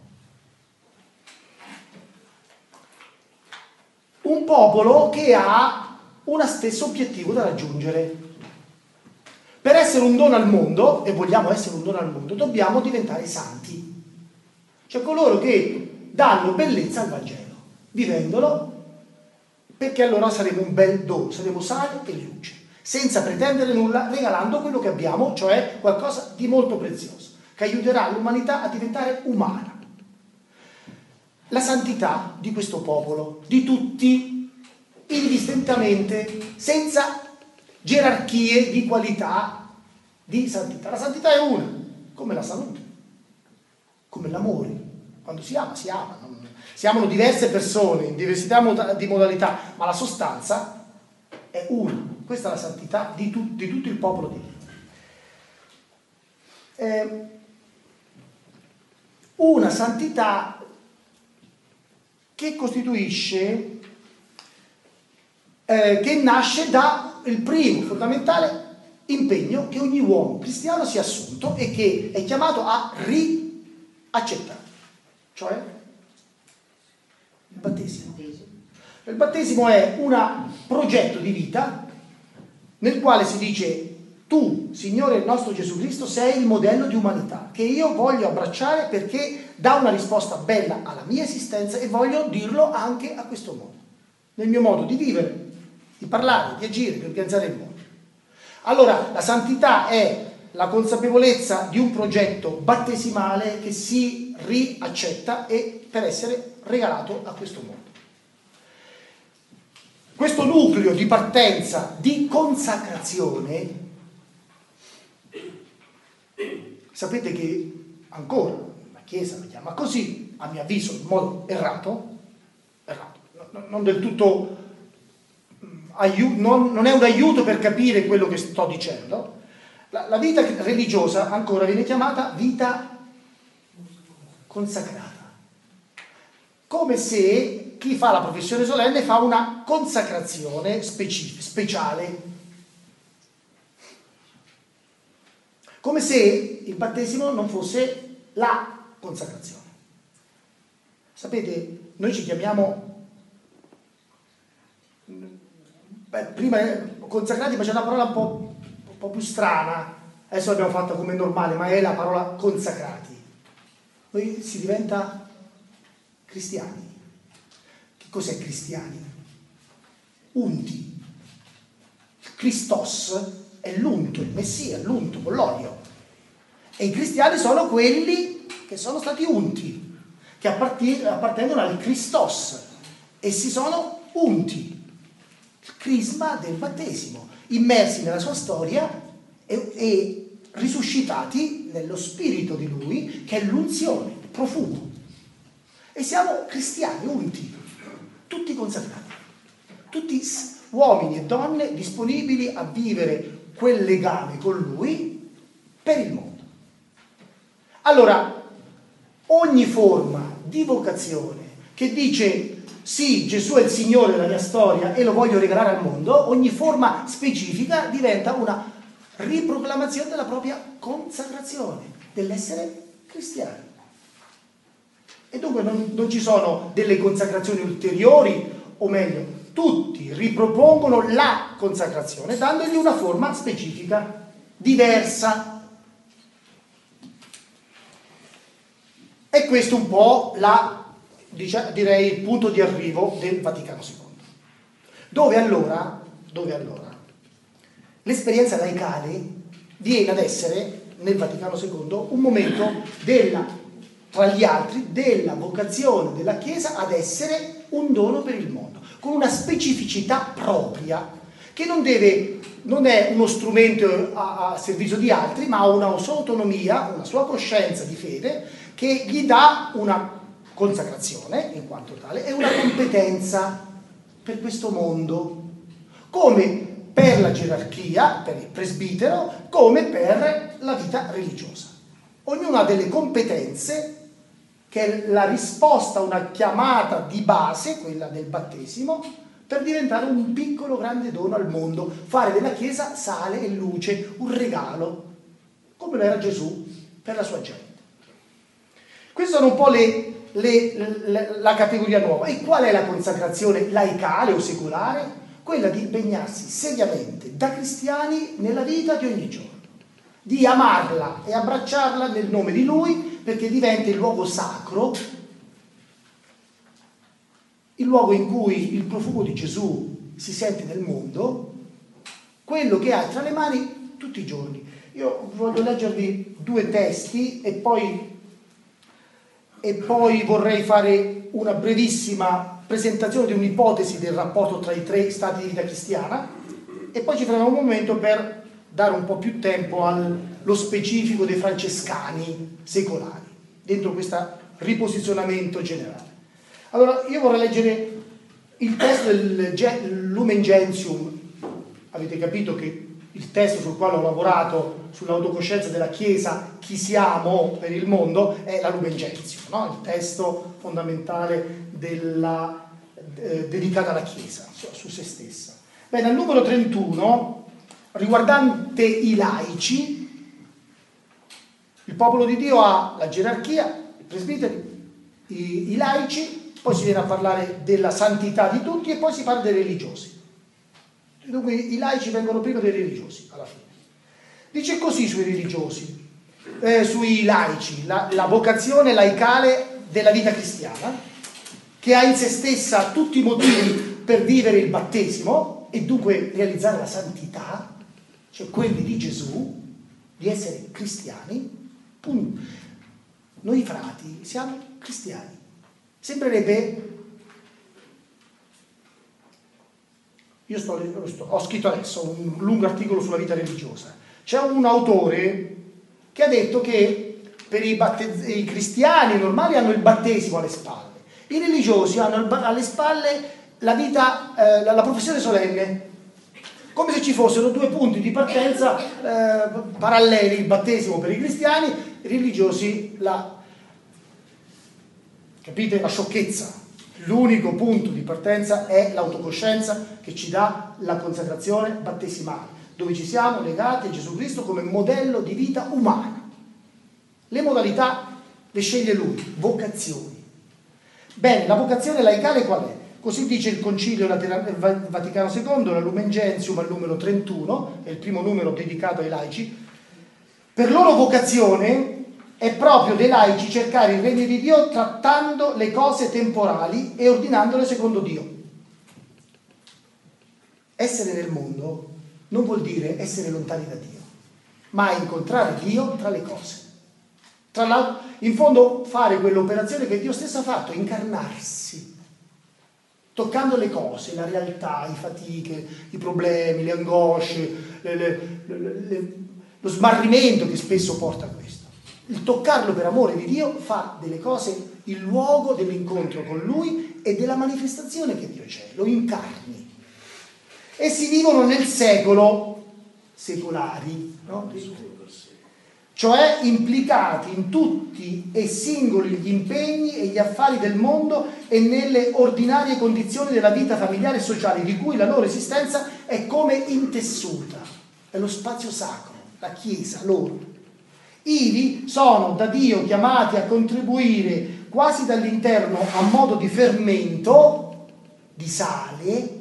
Un popolo che ha uno stesso obiettivo da raggiungere. Per essere un dono al mondo, e vogliamo essere un dono al mondo, dobbiamo diventare santi. Cioè coloro che danno bellezza al Vangelo, vivendolo, perché allora saremo un bel dono, saremo sale e luce, senza pretendere nulla, regalando quello che abbiamo, cioè qualcosa di molto prezioso, che aiuterà l'umanità a diventare umana. La santità di questo popolo, di tutti, indistintamente, senza gerarchie di qualità di santità. La santità è una, come la salute, come l'amore. Quando si ama, si ama. Si amano diverse persone, in diversità di modalità, ma la sostanza è una. Questa è la santità di tutto il popolo di Dio. Una santità che costituisce, che nasce dal primo fondamentale impegno che ogni uomo cristiano si è assunto e che è chiamato a riaccettare, cioè il battesimo. Il battesimo è un progetto di vita nel quale si dice: tu, Signore il nostro Gesù Cristo, sei il modello di umanità che io voglio abbracciare perché dà una risposta bella alla mia esistenza e voglio dirlo anche a questo mondo, nel mio modo di vivere, di parlare, di agire, di organizzare il mondo. Allora, la santità è la consapevolezza di un progetto battesimale che si riaccetta e per essere regalato a questo mondo. Questo nucleo di partenza, di consacrazione, sapete che ancora la Chiesa lo chiama così, a mio avviso in modo errato, non del tutto, non è un aiuto per capire quello che sto dicendo. La vita religiosa ancora viene chiamata vita consacrata, come se chi fa la professione solenne fa una consacrazione speciale, come se il battesimo non fosse la consacrazione. Sapete, noi ci chiamiamo, prima consacrati, ma c'è una parola un po' più strana, adesso l'abbiamo fatta come normale, ma è la parola consacrati. Noi si diventa cristiani. Che cos'è cristiani? Unti. Christos è l'unto, il Messia, l'unto con l'olio. E i cristiani sono quelli che sono stati unti, che appartengono al Christos e si sono unti, il crisma del battesimo, immersi nella sua storia e risuscitati nello spirito di lui, che è l'unzione, il profumo. E siamo cristiani unti, tutti consacrati, tutti uomini e donne disponibili a vivere quel legame con lui per il mondo. Allora, ogni forma di vocazione che dice sì, Gesù è il Signore della mia storia e lo voglio regalare al mondo, ogni forma specifica diventa una riproclamazione della propria consacrazione, dell'essere cristiani. E dunque non ci sono delle consacrazioni ulteriori, o meglio, tutti ripropongono la consacrazione dandogli una forma specifica, diversa. E questo un po' direi il punto di arrivo del Vaticano II. Dove allora l'esperienza laicale viene ad essere, nel Vaticano II, un momento tra gli altri, della vocazione della Chiesa ad essere un dono per il mondo, con una specificità propria, che non è uno strumento a servizio di altri, ma ha una sua autonomia, una sua coscienza di fede, che gli dà una consacrazione, in quanto tale, e una competenza per questo mondo, come per la gerarchia, per il presbitero, come per la vita religiosa. Ognuno ha delle competenze che è la risposta a una chiamata di base, quella del battesimo, per diventare un piccolo grande dono al mondo, fare della Chiesa sale e luce, un regalo, come lo era Gesù per la sua gente. Queste sono un po' la categoria nuova. E qual è la consacrazione laicale o secolare? Quella di impegnarsi seriamente da cristiani nella vita di ogni giorno, di amarla e abbracciarla nel nome di Lui, perché diventa il luogo sacro, il luogo in cui il profumo di Gesù si sente nel mondo, quello che hai tra le mani tutti i giorni. Io voglio leggervi due testi e poi vorrei fare una brevissima presentazione di un'ipotesi del rapporto tra i tre stati di vita cristiana e poi ci faremo un momento per dare un po' più tempo allo specifico dei francescani secolari, dentro questo riposizionamento generale. Allora, io vorrei leggere il testo del Lumen Gentium. Avete capito che il testo sul quale ho lavorato, sull'autocoscienza della Chiesa, chi siamo per il mondo, è la Lumen Gentium, no? Il testo fondamentale dedicato alla Chiesa, su se stessa. Bene, al numero 31, riguardante i laici, il popolo di Dio ha la gerarchia, i presbiteri, i laici, poi si viene a parlare della santità di tutti e poi si parla dei religiosi. Dunque i laici vengono prima dei religiosi, alla fine. Dice così sui religiosi, sui laici, la vocazione laicale della vita cristiana, che ha in se stessa tutti i motivi per vivere il battesimo e dunque realizzare la santità, cioè quelli di Gesù, di essere cristiani, punto. Noi frati siamo cristiani. Sembrerebbe... ho scritto adesso un lungo articolo sulla vita religiosa. C'è un autore che ha detto che per i cristiani normali hanno il battesimo alle spalle, i religiosi hanno alle spalle la vita, la professione solenne, come se ci fossero due punti di partenza paralleli, il battesimo per i cristiani, i religiosi capite la sciocchezza. L'unico punto di partenza è l'autocoscienza che ci dà la consacrazione battesimale, dove ci siamo legati a Gesù Cristo come modello di vita umana. Le modalità le sceglie Lui, vocazioni. Bene, la vocazione laicale qual è? Così dice il Concilio Vaticano II, la Lumen Gentium al numero 31, è il primo numero dedicato ai laici. Per loro vocazione è proprio dei laici cercare il regno di Dio trattando le cose temporali e ordinandole secondo Dio. Essere nel mondo non vuol dire essere lontani da Dio, ma incontrare Dio tra le cose. Tra l'altro, in fondo, fare quell'operazione che Dio stesso ha fatto, incarnarsi, toccando le cose, la realtà, i fatiche, i problemi, le angosce, lo smarrimento che spesso porta a questo. Il toccarlo per amore di Dio fa delle cose il luogo dell'incontro con Lui e della manifestazione che Dio c'è, lo incarni. E si vivono nel secolo secolari, no? Cioè implicati in tutti e singoli gli impegni e gli affari del mondo e nelle ordinarie condizioni della vita familiare e sociale, di cui la loro esistenza è come intessuta. È lo spazio sacro, la Chiesa, loro. Ivi sono da Dio chiamati a contribuire quasi dall'interno a modo di fermento, di sale,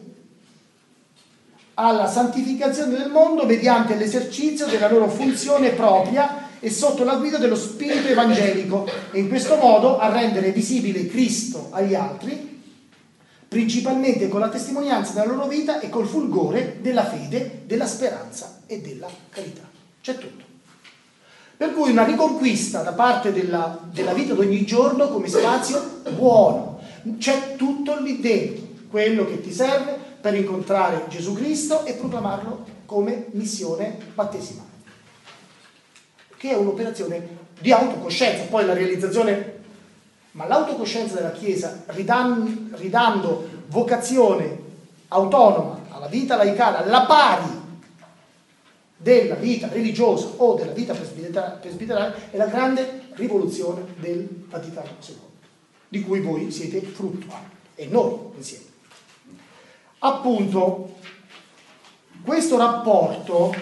alla santificazione del mondo mediante l'esercizio della loro funzione propria e sotto la guida dello spirito evangelico, e in questo modo a rendere visibile Cristo agli altri, principalmente con la testimonianza della loro vita e col fulgore della fede, della speranza e della carità. C'è tutto. Per cui una riconquista da parte della vita di ogni giorno come spazio buono. C'è tutto lì dentro, quello che ti serve per incontrare Gesù Cristo e proclamarlo come missione battesimale, che è un'operazione di autocoscienza. Poi la realizzazione, ma l'autocoscienza della Chiesa, ridando vocazione autonoma alla vita laicale, alla pari della vita religiosa o della vita presbiterale, è la grande rivoluzione del Vaticano II, di cui voi siete frutto, e noi insieme. Appunto, questo rapporto,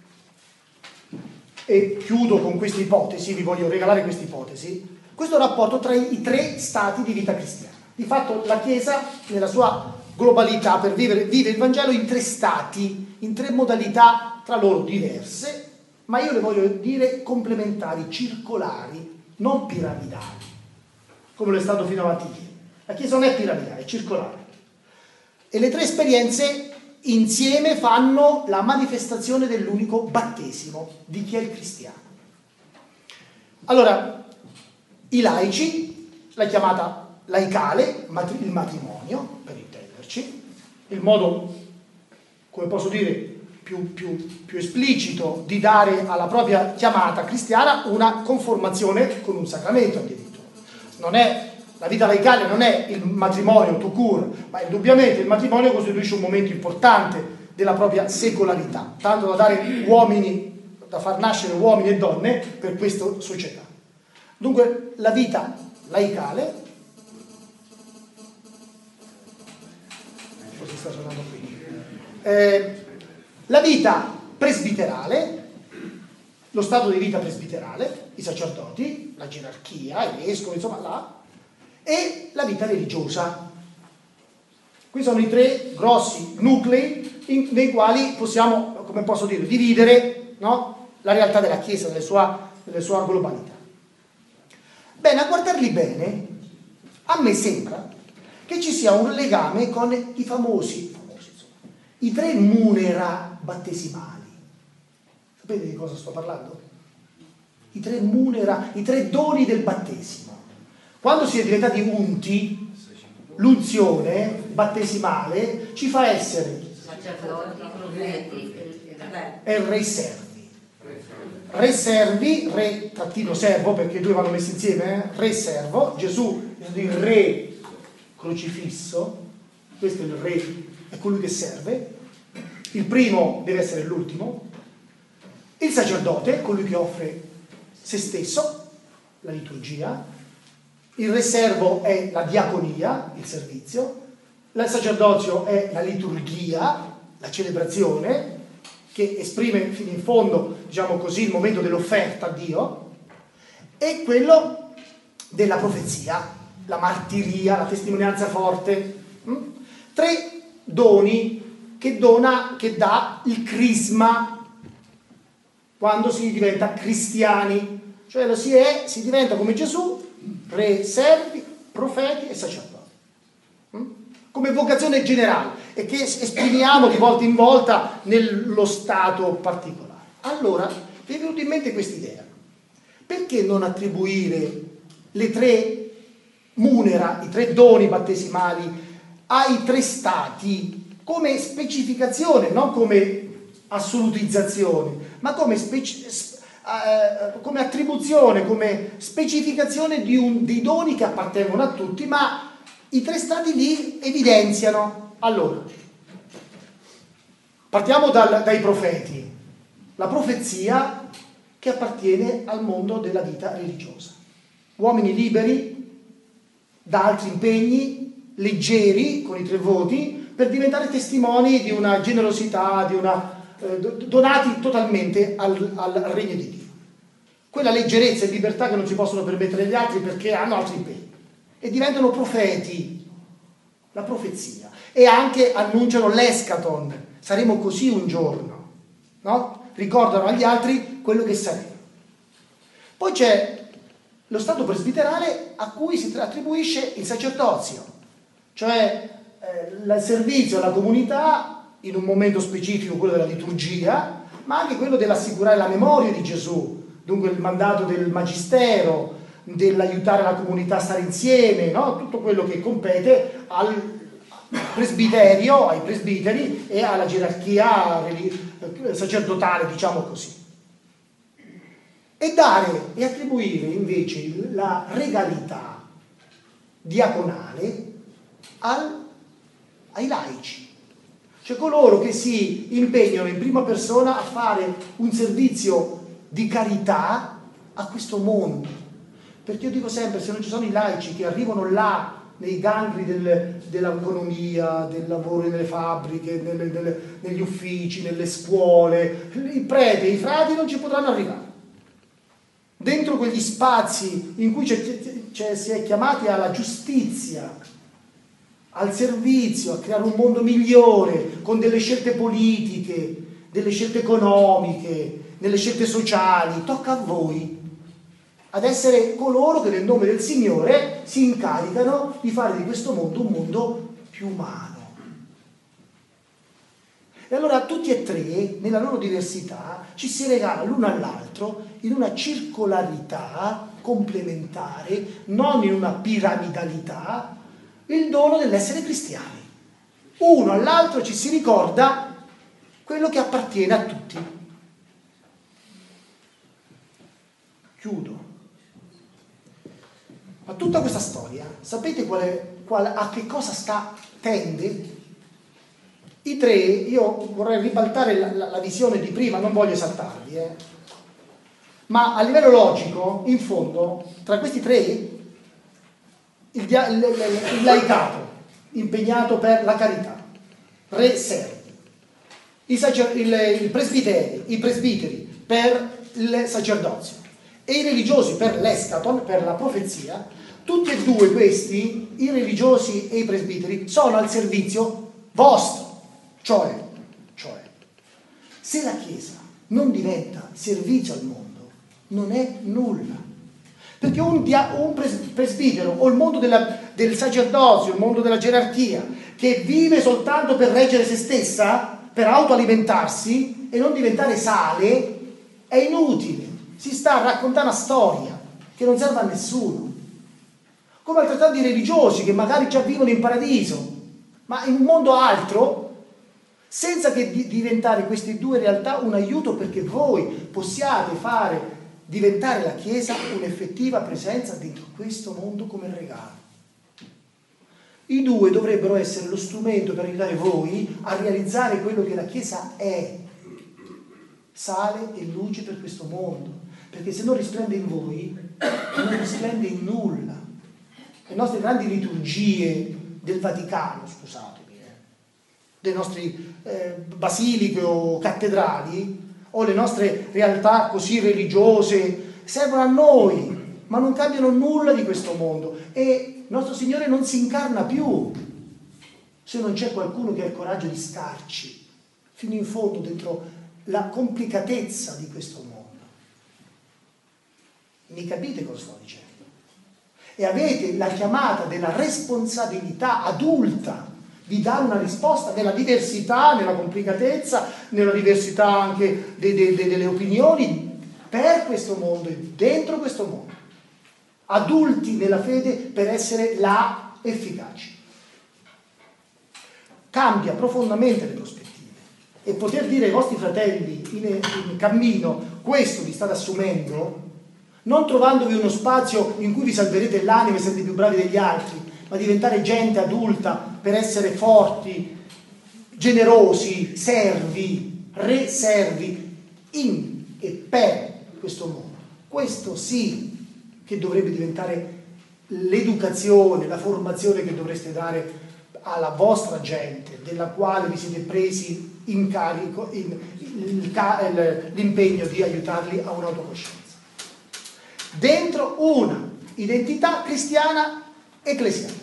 e chiudo con questa ipotesi, vi voglio regalare questa ipotesi, questo rapporto tra i tre stati di vita cristiana. Di fatto la Chiesa, nella sua globalità, per vive il Vangelo in tre stati, in tre modalità tra loro diverse, ma io le voglio dire complementari, circolari, non piramidali, come lo è stato fino avanti ieri. La Chiesa non è piramidale, è circolare. E le tre esperienze insieme fanno la manifestazione dell'unico battesimo di chi è il cristiano. Allora, i laici, la chiamata laicale, il matrimonio, per intenderci, il modo, come posso dire, più esplicito di dare alla propria chiamata cristiana una conformazione con un sacramento addirittura. Non è La vita laicale non è il matrimonio tout court, ma indubbiamente il matrimonio costituisce un momento importante della propria secolarità, tanto da dare uomini, da far nascere uomini e donne per questa società. Dunque la vita laicale, cosa sta suonando qui? La vita presbiterale, lo stato di vita presbiterale, i sacerdoti, la gerarchia, i vescovi, insomma là, e la vita religiosa. Qui sono i tre grossi nuclei nei quali possiamo, come posso dire, dividere, no, la realtà della Chiesa nelle sua globalità. Bene, a guardarli bene, a me sembra che ci sia un legame con i famosi insomma, i tre munera battesimali. Sapete di cosa sto parlando? I tre munera, i tre doni del battesimo. Quando si è diventati unti, l'unzione battesimale ci fa essere e re servi. Re servi, re trattino servo, perché i due vanno messi insieme, re servo, Gesù è il re crocifisso, questo è il re, è colui che serve, il primo deve essere l'ultimo, il sacerdote, colui che offre se stesso, la liturgia, il re servo è la diaconia, il servizio, il sacerdozio è la liturgia, la celebrazione, che esprime fino in fondo, diciamo così, il momento dell'offerta a Dio, e quello della profezia, la martiria, la testimonianza forte. Tre doni che dà il crisma quando si diventa cristiani, cioè si diventa come Gesù, re, servi, profeti e sacerdoti, come vocazione generale, e che esprimiamo di volta in volta nello stato particolare. Allora, mi è venuta in mente questa idea. perché non attribuire le 3 munera, i 3 doni battesimali ai 3 stati come specificazione, non come assolutizzazione, ma come attribuzione, come specificazione di doni che appartengono a tutti, ma i 3 stati li evidenziano. Allora, partiamo dai profeti. La profezia che appartiene al mondo della vita religiosa. Uomini liberi da altri impegni, leggeri, con i 3 voti, per diventare testimoni di una generosità, donati totalmente al regno di Dio. Quella leggerezza e libertà che non si possono permettere gli altri perché hanno altri impegni. E diventano profeti, la profezia. E anche annunciano l'eschaton, saremo così un giorno, no? Ricordano agli altri quello che saremo. Poi c'è lo stato presbiterale a cui si attribuisce il sacerdozio, cioè il servizio alla comunità in un momento specifico, quello della liturgia, ma anche quello dell'assicurare la memoria di Gesù, dunque il mandato del magistero, dell'aiutare la comunità a stare insieme, no? Tutto quello che compete al presbiterio, ai presbiteri e alla gerarchia sacerdotale, diciamo così. E dare e attribuire invece la regalità diaconale ai laici, cioè coloro che si impegnano in prima persona a fare un servizio di carità a questo mondo. Perché io dico sempre, se non ci sono i laici che arrivano là nei gangli dell'economia, del lavoro nelle fabbriche, negli uffici, nelle scuole, i preti e i frati non ci potranno arrivare. Dentro quegli spazi in cui si è chiamati alla giustizia, al servizio, a creare un mondo migliore, con delle scelte politiche, delle scelte economiche, delle scelte sociali, tocca a voi ad essere coloro che nel nome del Signore si incaricano di fare di questo mondo un mondo più umano. E allora tutti e 3, nella loro diversità, ci si regala l'uno all'altro in una circolarità complementare, non in una piramidalità, il dono dell'essere cristiani. Uno all'altro ci si ricorda quello che appartiene a tutti. Chiudo. Ma tutta questa storia, sapete a che cosa tende? I 3, io vorrei ribaltare la visione di prima, non voglio esaltarvi, ma a livello logico, in fondo, tra questi 3, il laicato, impegnato per la carità, re servi, i presbiteri per il sacerdozio e i religiosi per l'eschaton, per la profezia, tutti e 2 questi, i religiosi e i presbiteri, sono al servizio vostro. Cioè, se la Chiesa non diventa servizio al mondo, non è nulla. Perché un presbitero o il mondo del sacerdozio, il mondo della gerarchia, che vive soltanto per reggere se stessa, per autoalimentarsi e non diventare sale, è inutile. Si sta a raccontare una storia che non serve a nessuno. Come altrettanti religiosi che magari già vivono in paradiso, ma in un mondo altro, senza che diventare queste 2 realtà un aiuto perché voi possiate fare diventare la Chiesa un'effettiva presenza dentro questo mondo come regalo. I 2 dovrebbero essere lo strumento per aiutare voi a realizzare quello che la Chiesa è, sale e luce per questo mondo, perché se non risplende in voi, non risplende in nulla. Le nostre grandi liturgie del Vaticano, scusatemi, dei nostri basiliche o cattedrali, o le nostre realtà così religiose, servono a noi, ma non cambiano nulla di questo mondo. E il nostro Signore non si incarna più se non c'è qualcuno che ha il coraggio di starci fino in fondo dentro la complicatezza di questo mondo. Mi capite cosa sto dicendo? E avete la chiamata della responsabilità adulta di dare una risposta nella diversità, nella complicatezza, nella diversità anche delle opinioni, per questo mondo e dentro questo mondo, adulti nella fede per essere là efficaci. Cambia profondamente le prospettive e poter dire ai vostri fratelli in cammino questo vi state assumendo, non trovandovi uno spazio in cui vi salverete l'anima e siete più bravi degli altri, ma diventare gente adulta per essere forti, generosi, servi, reservi in e per questo mondo. Questo sì che dovrebbe diventare l'educazione, la formazione che dovreste dare alla vostra gente, della quale vi siete presi in carico l'impegno di aiutarli a un'autocoscienza. Dentro una identità cristiana ecclesiale.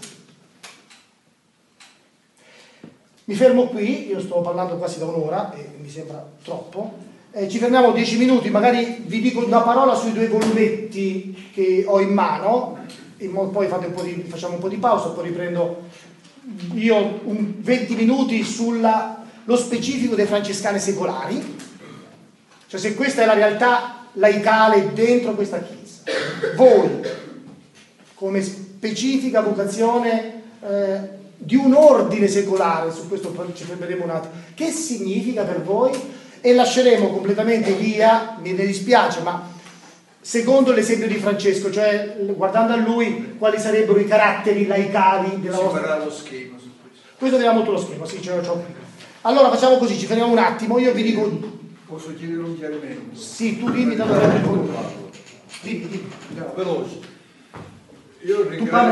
Mi fermo qui, io sto parlando quasi da un'ora e mi sembra troppo. Ci fermiamo 10 minuti, magari vi dico una parola sui 2 volumetti che ho in mano, e poi facciamo un po' di pausa, poi riprendo io 20 minuti sullo specifico dei francescani secolari, cioè se questa è la realtà laicale dentro questa Chiesa. Voi, come specifica vocazione di un ordine secolare, su questo poi ci fermeremo un attimo, che significa per voi? E lasceremo completamente via, mi ne dispiace, ma secondo l'esempio di Francesco, cioè guardando a lui, quali sarebbero i caratteri laicali della vostra... Si farà lo schema su questo. Questo vediamo tutto lo schema, sì, ce l'ho qui. Allora facciamo così, ci fermiamo un attimo, io vi dico... Posso chiedere un chiarimento? Sì, tu dimmi da dove hai voluto. Dimmi. No, veloce. Io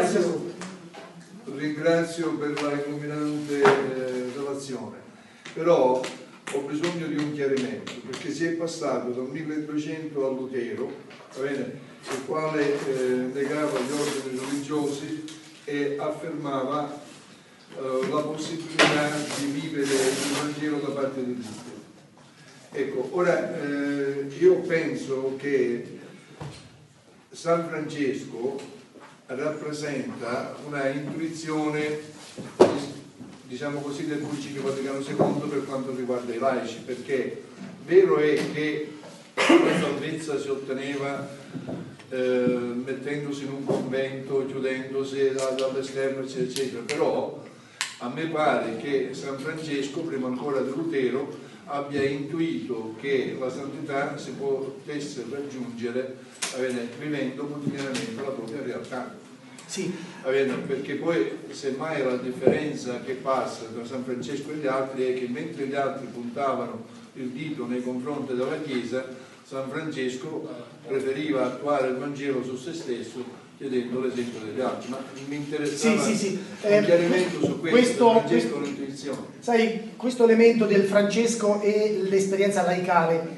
ringrazio per la illuminante relazione, però ho bisogno di un chiarimento, perché si è passato dal 1200 a Lutero, va bene, il quale negava gli ordini religiosi e affermava la possibilità di vivere il Vangelo da parte di Dio. Ecco, ora io penso che San Francesco rappresenta una intuizione, diciamo così, del Concilio Vaticano II per quanto riguarda i laici, perché vero è che la salvezza si otteneva mettendosi in un convento, chiudendosi dall'esterno, eccetera, eccetera, però a me pare che San Francesco, prima ancora di Lutero, abbia intuito che la santità si potesse raggiungere vivendo quotidianamente la propria realtà. Sì. Perché poi semmai la differenza che passa tra San Francesco e gli altri è che mentre gli altri puntavano il dito nei confronti della Chiesa, San Francesco preferiva attuare il Vangelo su se stesso chiedendo l'esempio degli altri. Ma mi interessava un chiarimento su questo Francesco, l'intuizione. Sai, questo elemento del Francesco e l'esperienza laicale,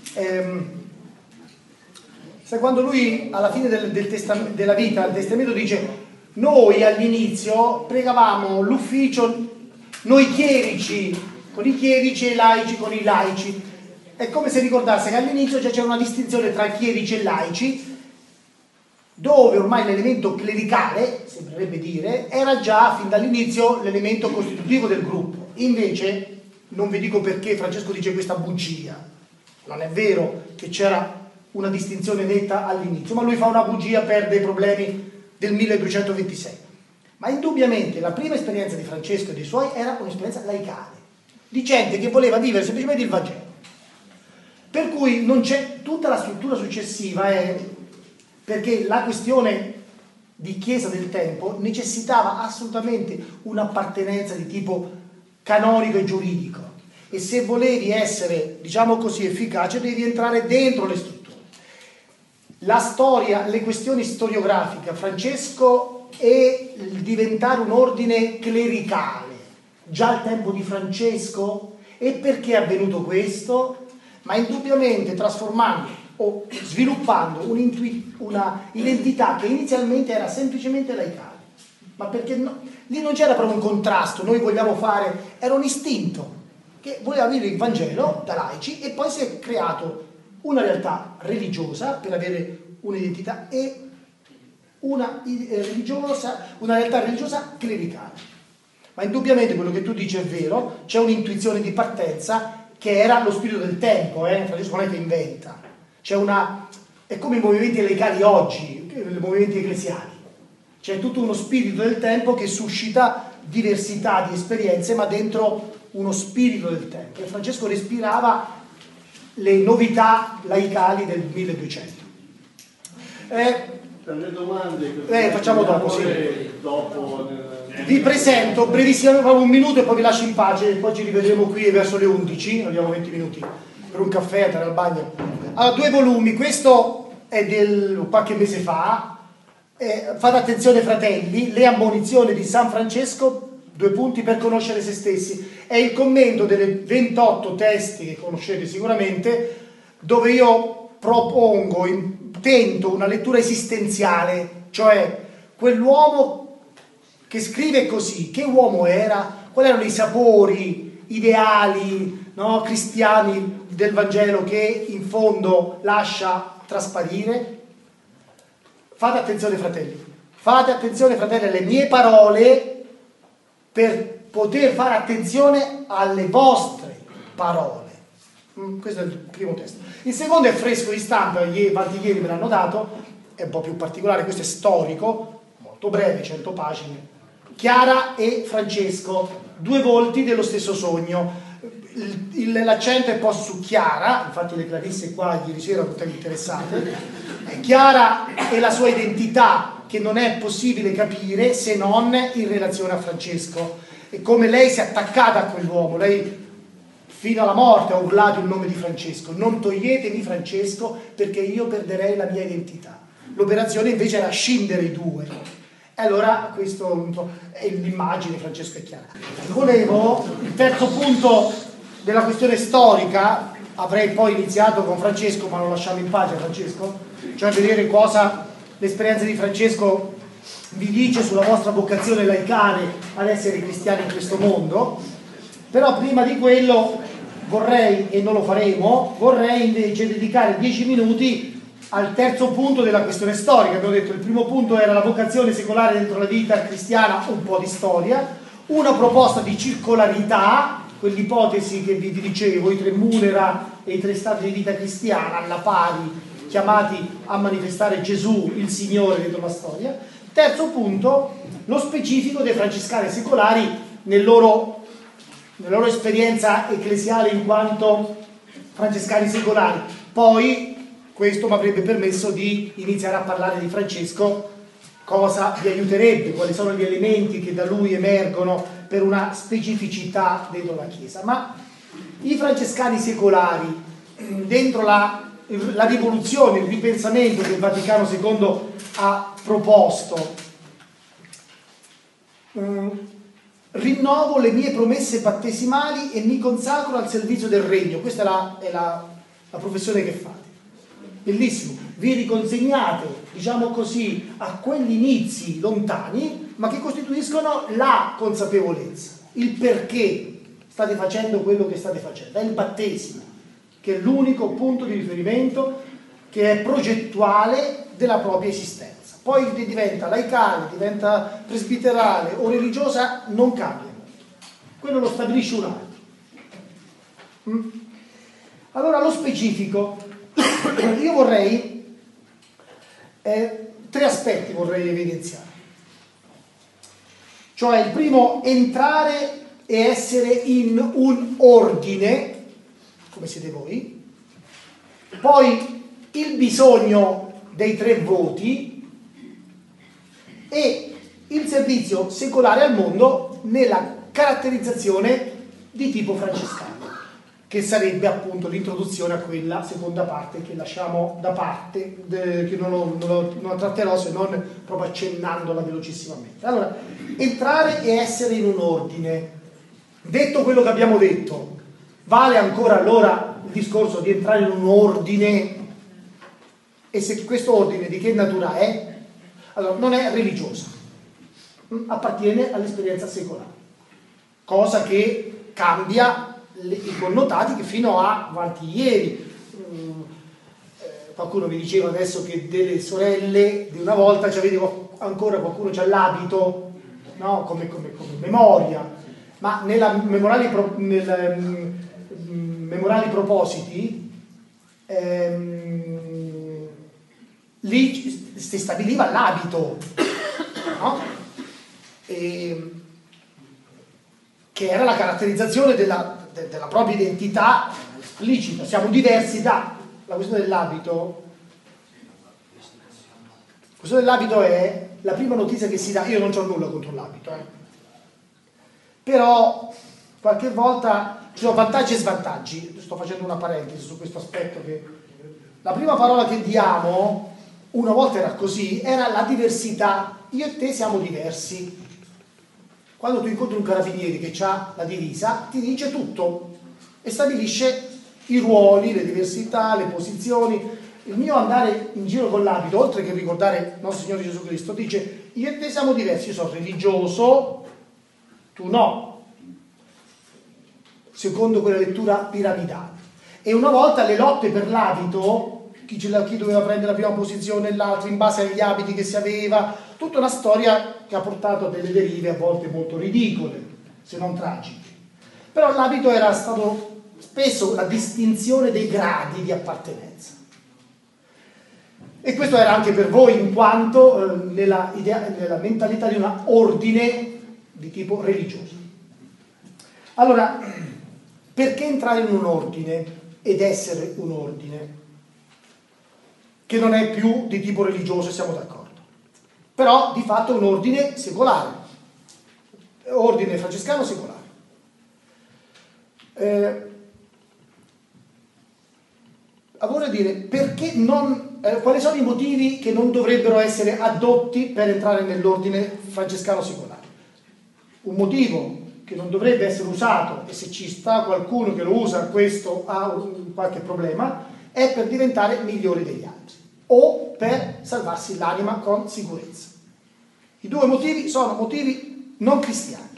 sai, quando lui alla fine della vita, al testamento, dice: noi all'inizio pregavamo l'ufficio, noi chierici con i chierici e i laici con i laici. È come se ricordasse che all'inizio c'era una distinzione tra chierici e laici, dove ormai l'elemento clericale, sembrerebbe dire, era già fin dall'inizio l'elemento costitutivo del gruppo. Invece, non vi dico perché Francesco dice questa bugia, non è vero che c'era una distinzione netta all'inizio, ma lui fa una bugia per dei problemi del 1226. Ma indubbiamente la prima esperienza di Francesco e dei suoi era un'esperienza laicale, di gente che voleva vivere semplicemente il Vangelo. Per cui non c'è tutta la struttura successiva, perché la questione di Chiesa del tempo necessitava assolutamente un'appartenenza di tipo canonico e giuridico, e se volevi essere, diciamo così, efficace devi entrare dentro le strutture. La storia, le questioni storiografiche, Francesco e il diventare un ordine clericale già al tempo di Francesco. E perché è avvenuto questo? Ma indubbiamente trasformando o sviluppando una identità che inizialmente era semplicemente laicale. Ma perché no? Lì non c'era proprio un contrasto, noi vogliamo fare, era un istinto che voleva vivere il Vangelo da laici, e poi si è creato una realtà religiosa per avere un'identità e una realtà religiosa clericale. Ma indubbiamente quello che tu dici è vero, c'è un'intuizione di partenza che era lo spirito del tempo, Francesco non è che inventa. è come i movimenti laicali oggi, i movimenti ecclesiali. C'è tutto uno spirito del tempo che suscita diversità di esperienze, ma dentro uno spirito del tempo. E Francesco respirava le novità laicali del 1200. Per le domande facciamo dopo, sì. Dopo, vi presento brevissimamente, proprio un minuto e poi vi lascio in pace, poi ci rivedremo qui verso le 11, abbiamo 20 minuti per un caffè, andare al bagno. Allora, 2 volumi, questo è del qualche mese fa. Fate attenzione fratelli, le ammonizioni di San Francesco, 2 punti per conoscere se stessi. È il commento delle 28 testi che conoscete sicuramente, dove io propongo, intento una lettura esistenziale, cioè quell'uomo che scrive così, che uomo era, quali erano i sapori ideali, no, cristiani del Vangelo che in fondo lascia trasparire. Fate attenzione fratelli alle mie parole per poter fare attenzione alle vostre parole. Questo è il primo testo. Il secondo è fresco di stampa, quanti ieri me l'hanno dato, è un po' più particolare, questo è storico, molto breve, 100 pagine. Chiara e Francesco, 2 volti dello stesso sogno. L'accento è posto su Chiara, infatti le clarisse qua ieri sera non tutte interessate. Chiara e la sua identità che non è possibile capire se non in relazione a Francesco, e come lei si è attaccata a quell'uomo. Lei fino alla morte ha urlato il nome di Francesco: non toglietemi Francesco perché io perderei la mia identità. L'operazione invece era scindere i 2. E allora questo è l'immagine Francesco e Chiara. Volevo, il terzo punto della questione storica, avrei poi iniziato con Francesco, ma lo lasciamo in pace Francesco, cioè vedere cosa l'esperienza di Francesco vi dice sulla vostra vocazione laicale ad essere cristiani in questo mondo. Però prima di quello vorrei, e non lo faremo, vorrei invece dedicare 10 minuti al terzo punto della questione storica. Abbiamo detto il primo punto era la vocazione secolare dentro la vita cristiana, un po' di storia, una proposta di circolarità, quell'ipotesi che vi dicevo, i 3 munera e i 3 stati di vita cristiana alla pari, chiamati a manifestare Gesù, il Signore, dentro la storia. Terzo punto, lo specifico dei francescani secolari nella loro esperienza ecclesiale in quanto francescani secolari. Poi questo mi avrebbe permesso di iniziare a parlare di Francesco, cosa vi aiuterebbe, quali sono gli elementi che da lui emergono per una specificità dentro la Chiesa. Ma i francescani secolari, dentro la rivoluzione, il ripensamento che il Vaticano II ha proposto, rinnovo le mie promesse battesimali e mi consacro al servizio del regno. Questa è la professione che fate. Bellissimo, vi riconsegnate, diciamo così, a quegli inizi lontani, ma che costituiscono la consapevolezza, il perché state facendo quello che state facendo. È il battesimo, che è l'unico punto di riferimento che è progettuale della propria esistenza. Poi diventa laicale, diventa presbiterale o religiosa, non cambia molto. Quello lo stabilisce un altro. Allora, lo specifico. Io vorrei 3 aspetti vorrei evidenziare. Cioè, il primo, entrare e essere in un ordine, come siete voi. Poi il bisogno dei 3 voti e il servizio secolare al mondo nella caratterizzazione di tipo francescano, che sarebbe appunto l'introduzione a quella seconda parte che lasciamo da parte, che non la tratterò se non proprio accennandola velocissimamente. Allora, entrare e essere in un ordine. Detto quello che abbiamo detto, vale ancora allora il discorso di entrare in un ordine? E se questo ordine di che natura è? Allora, non è religiosa, appartiene all'esperienza secolare, cosa che cambia i connotati che fino a quanti ieri qualcuno mi diceva adesso che delle sorelle di una volta ancora qualcuno c'ha l'abito, no? come memoria, ma nella memorali propositi lì si stabiliva l'abito, no? Che era la caratterizzazione della propria identità esplicita. Siamo diversi da... La questione dell'abito è la prima notizia che si dà. Io non c'ho nulla contro l'abito, però qualche volta ci sono vantaggi e svantaggi. Sto facendo una parentesi su questo aspetto, che la prima parola che diamo, una volta era così, era la diversità. Io e te siamo diversi. Quando tu incontri un carabiniere che ha la divisa, ti dice tutto e stabilisce i ruoli, le diversità, le posizioni. Il mio andare in giro con l'abito, oltre che ricordare il nostro Signore Gesù Cristo, dice: io e te siamo diversi, io sono religioso, tu no, secondo quella lettura piramidale. E una volta le lotte per l'abito, chi doveva prendere la prima posizione e l'altro in base agli abiti che si aveva, tutta una storia che ha portato a delle derive a volte molto ridicole, se non tragiche. Però l'abito era stato spesso la distinzione dei gradi di appartenenza. E questo era anche per voi, in quanto nella mentalità di un ordine di tipo religioso. Allora, perché entrare in un ordine ed essere un ordine che non è più di tipo religioso, siamo d'accordo, però di fatto è un ordine secolare, ordine francescano secolare. A voler dire, perché non, quali sono i motivi che non dovrebbero essere addotti per entrare nell'ordine francescano secolare? Un motivo che non dovrebbe essere usato, e se ci sta qualcuno che lo usa, questo ha qualche problema, è per diventare migliori degli altri o per salvarsi l'anima con sicurezza. I due motivi sono motivi non cristiani,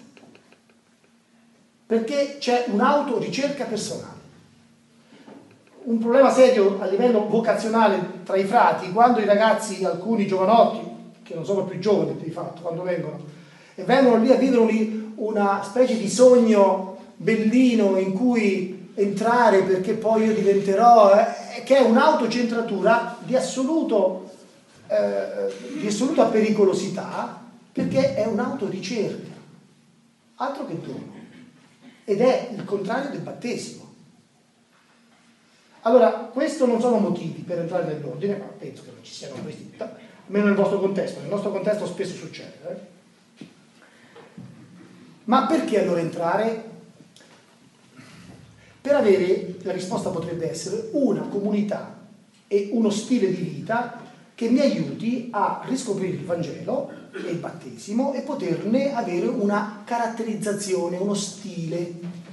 perché c'è un'autoricerca personale. Un problema serio a livello vocazionale tra i frati, quando i ragazzi, alcuni giovanotti, che non sono più giovani di fatto, quando vengono lì a vivere una specie di sogno bellino in cui entrare perché poi io diventerò, che è un'autocentratura di assoluta pericolosità, perché è un'autoricerca, altro che dono, ed è il contrario del battesimo. Allora, questo non sono motivi per entrare nell'ordine, ma penso che non ci siano questi, almeno nel vostro contesto. Nel nostro contesto spesso succede. Ma perché allora entrare? Per avere, la risposta potrebbe essere una comunità e uno stile di vita che mi aiuti a riscoprire il Vangelo e il battesimo e poterne avere una caratterizzazione, uno stile.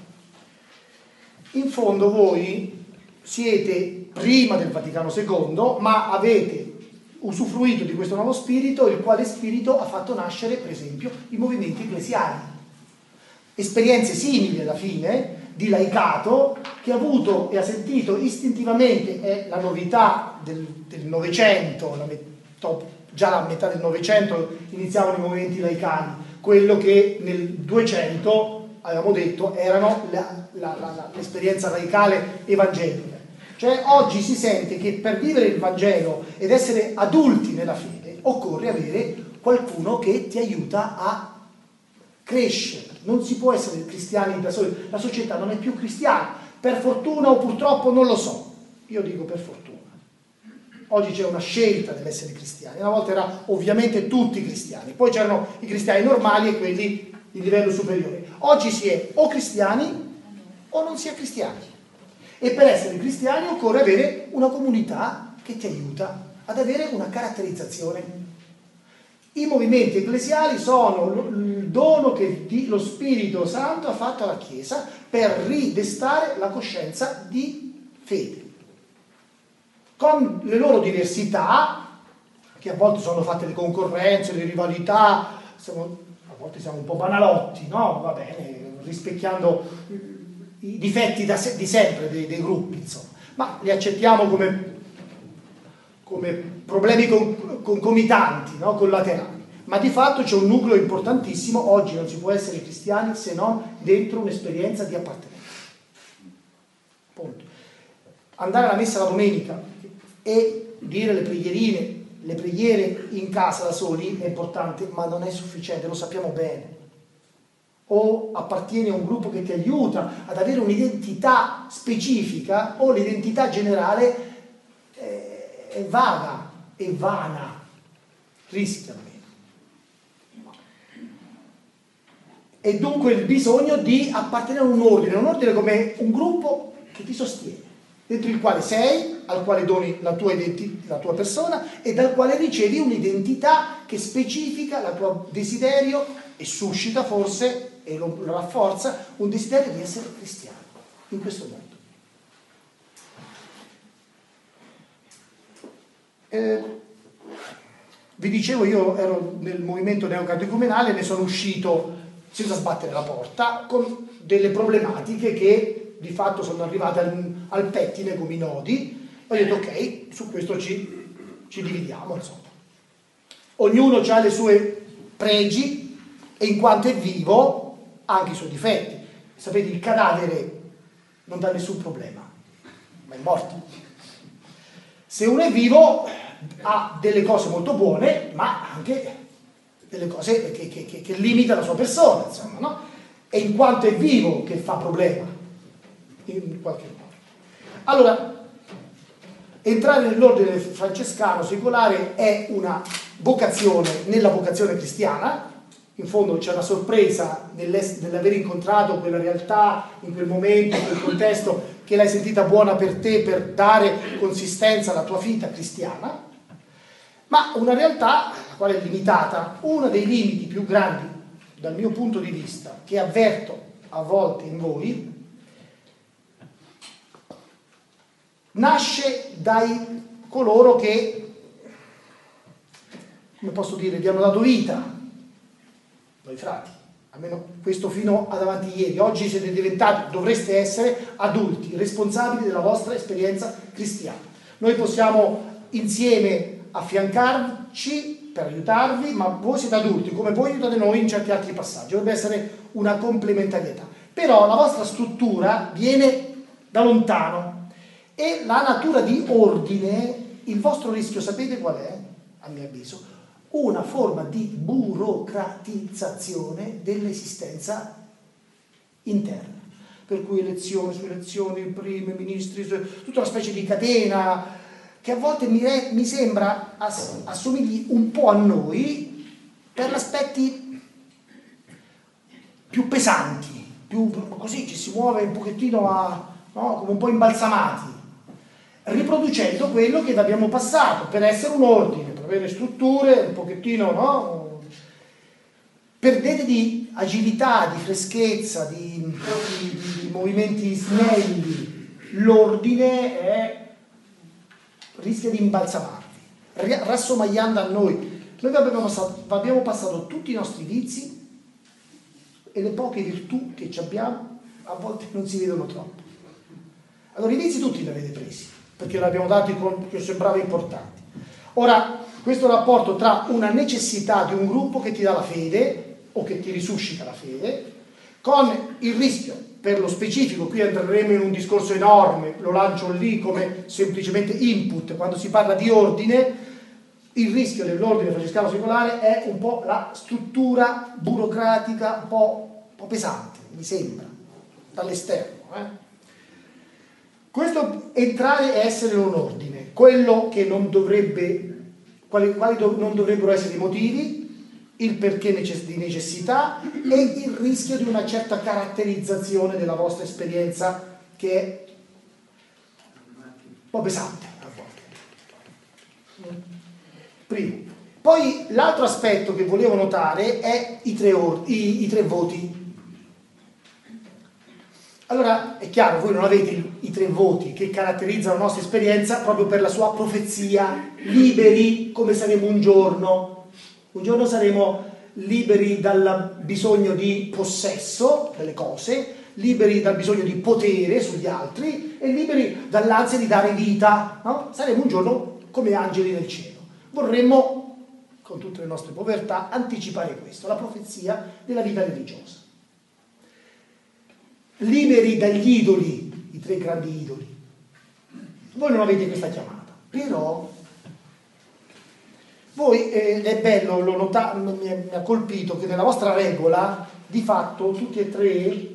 In fondo voi siete prima del Vaticano II, ma avete usufruito di questo nuovo spirito, il quale spirito ha fatto nascere, per esempio, i movimenti ecclesiali. Esperienze simili alla fine di laicato che ha avuto e ha sentito istintivamente, è la novità del Novecento, già a metà del Novecento iniziavano i movimenti laicali, quello che nel 200 avevamo detto erano l'esperienza laicale evangelica. Cioè oggi si sente che per vivere il Vangelo ed essere adulti nella fede occorre avere qualcuno che ti aiuta a crescere. Non si può essere cristiani da soli, la società non è più cristiana, per fortuna o purtroppo non lo so, io dico per fortuna. Oggi c'è una scelta dell'essere cristiani, una volta era ovviamente tutti cristiani, poi c'erano i cristiani normali e quelli di livello superiore. Oggi si è o cristiani o non si è cristiani. E per essere cristiani occorre avere una comunità che ti aiuta ad avere una caratterizzazione. I movimenti ecclesiali sono il dono che lo Spirito Santo ha fatto alla Chiesa per ridestare la coscienza di fede. Con le loro diversità, che a volte sono fatte le concorrenze, le rivalità, a volte siamo un po' banalotti, no? Va bene, rispecchiando i difetti di sempre dei gruppi, insomma, ma li accettiamo come problemi concomitanti, no? Collaterali. Ma di fatto c'è un nucleo importantissimo. Oggi non si può essere cristiani se non dentro un'esperienza di appartenenza. Punto. andare alla messa la domenica e dire le preghierine, le preghiere in casa da soli è importante, ma non è sufficiente, lo sappiamo bene. O appartieni a un gruppo che ti aiuta ad avere un'identità specifica, o l'identità generale è vaga, è vana, rischia almeno. E dunque il bisogno di appartenere a un ordine come un gruppo che ti sostiene, dentro il quale sei, al quale doni la tua persona e dal quale ricevi un'identità che specifica il tuo desiderio e suscita forse, e lo rafforza, un desiderio di essere cristiano in questo mondo. Vi dicevo, io ero nel movimento neocatecumenale, ne sono uscito senza sbattere la porta, con delle problematiche che di fatto sono arrivate al pettine come i nodi. Ho detto ok, su questo ci dividiamo, insomma. Ognuno ha le sue pregi e in quanto è vivo ha anche i suoi difetti. Sapete, il cadavere non dà nessun problema, ma è morto. Se uno è vivo ha delle cose molto buone, ma anche delle cose che limita la sua persona, insomma, no? E in quanto è vivo che fa problema, in qualche modo. Allora, entrare nell'ordine francescano secolare è una vocazione nella vocazione cristiana. In fondo c'è una sorpresa nell'aver incontrato quella realtà in quel momento, in quel contesto, che l'hai sentita buona per te per dare consistenza alla tua vita cristiana, ma una realtà la quale è limitata. Uno dei limiti più grandi dal mio punto di vista, che avverto a volte in voi, nasce dai coloro che, come posso dire, vi hanno dato vita, noi frati, almeno questo fino ad avanti ieri. Oggi siete diventati, dovreste essere adulti, responsabili della vostra esperienza cristiana. Noi possiamo insieme affiancarci per aiutarvi, ma voi siete adulti, come voi aiutate noi in certi altri passaggi. Dovrebbe essere una complementarietà. Però la vostra struttura viene da lontano e la natura di ordine, il vostro rischio sapete qual è? A mio avviso, una forma di burocratizzazione dell'esistenza interna, per cui elezioni su elezioni, primi ministri, tutta una specie di catena che a volte mi sembra assomigli un po' a noi per aspetti più pesanti, più così ci si muove un pochettino no, come un po' imbalsamati, riproducendo quello che abbiamo passato per essere un ordine, per avere strutture un pochettino, no? Perdete di agilità, di freschezza, di movimenti snelli. L'ordine rischia di imbalsamarvi, rassomigliando a noi. Noi abbiamo passato tutti i nostri vizi e le poche virtù che abbiamo a volte non si vedono troppo. Allora i vizi tutti li avete presi, perché li abbiamo dati che sembrava importanti. Ora, questo rapporto tra una necessità di un gruppo che ti dà la fede o che ti risuscita la fede, con il rischio, per lo specifico, qui entreremo in un discorso enorme, lo lancio lì come semplicemente input, quando si parla di ordine, il rischio dell'ordine francescano secolare è un po' la struttura burocratica un po' pesante, mi sembra, dall'esterno. Questo entrare e essere un ordine, quello che non dovrebbe, quali non dovrebbero essere i motivi, il perché di necessità e il rischio di una certa caratterizzazione della vostra esperienza che è un po' pesante a volte. Primo. Poi l'altro aspetto che volevo notare è i tre voti. Allora è chiaro, voi non avete i tre voti che caratterizzano la nostra esperienza proprio per la sua profezia, liberi come saremo un giorno. Un giorno saremo liberi dal bisogno di possesso delle cose, liberi dal bisogno di potere sugli altri e liberi dall'ansia di dare vita, no? Saremo un giorno come angeli nel cielo. Vorremmo, con tutte le nostre povertà, anticipare questo, la profezia della vita religiosa. Liberi dagli idoli, i tre grandi idoli, Voi non avete questa chiamata, però voi, ed è bello, l'ho notato, mi ha colpito che nella vostra regola, di fatto, tutti e tre,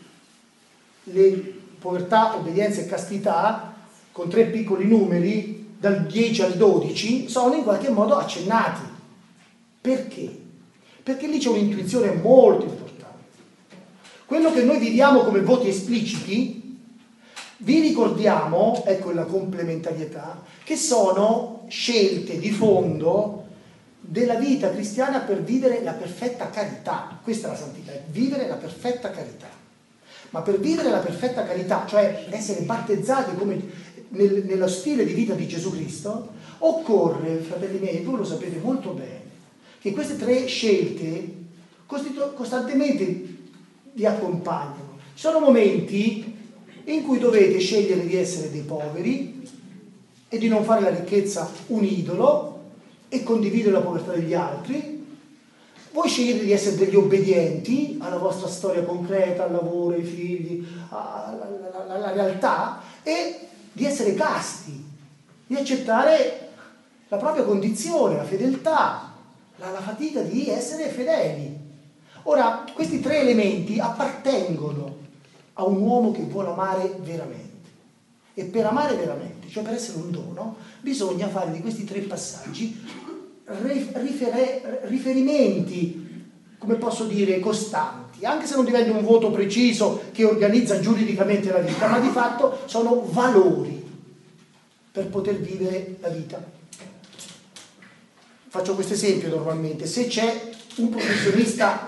le povertà, obbedienza e castità, con 3 piccoli numeri, dal 10 al 12, sono in qualche modo accennati. Perché? Perché lì c'è un'intuizione molto importante. Quello che noi viviamo come voti espliciti, vi ricordiamo, ecco la complementarietà, che sono scelte di fondo della vita cristiana per vivere la perfetta carità. Questa è la santità, è vivere la perfetta carità. Ma per vivere la perfetta carità, cioè essere battezzati come nello stile di vita di Gesù Cristo, occorre, fratelli miei, voi lo sapete molto bene, che queste 3 scelte costantemente vi accompagnano. Ci sono momenti in cui dovete scegliere di essere dei poveri e di non fare la ricchezza un idolo e condividere la povertà degli altri. Voi scegliete di essere degli obbedienti alla vostra storia concreta, al lavoro, ai figli, alla realtà, e di essere casti, di accettare la propria condizione, la fedeltà, la fatica di essere fedeli. Ora, questi 3 elementi appartengono a un uomo che vuole amare veramente. E per amare veramente, cioè per essere un dono, bisogna fare di questi 3 passaggi riferimenti, come posso dire, costanti, anche se non diventa un voto preciso che organizza giuridicamente la vita, ma di fatto sono valori per poter vivere la vita. Faccio questo esempio normalmente: se c'è un professionista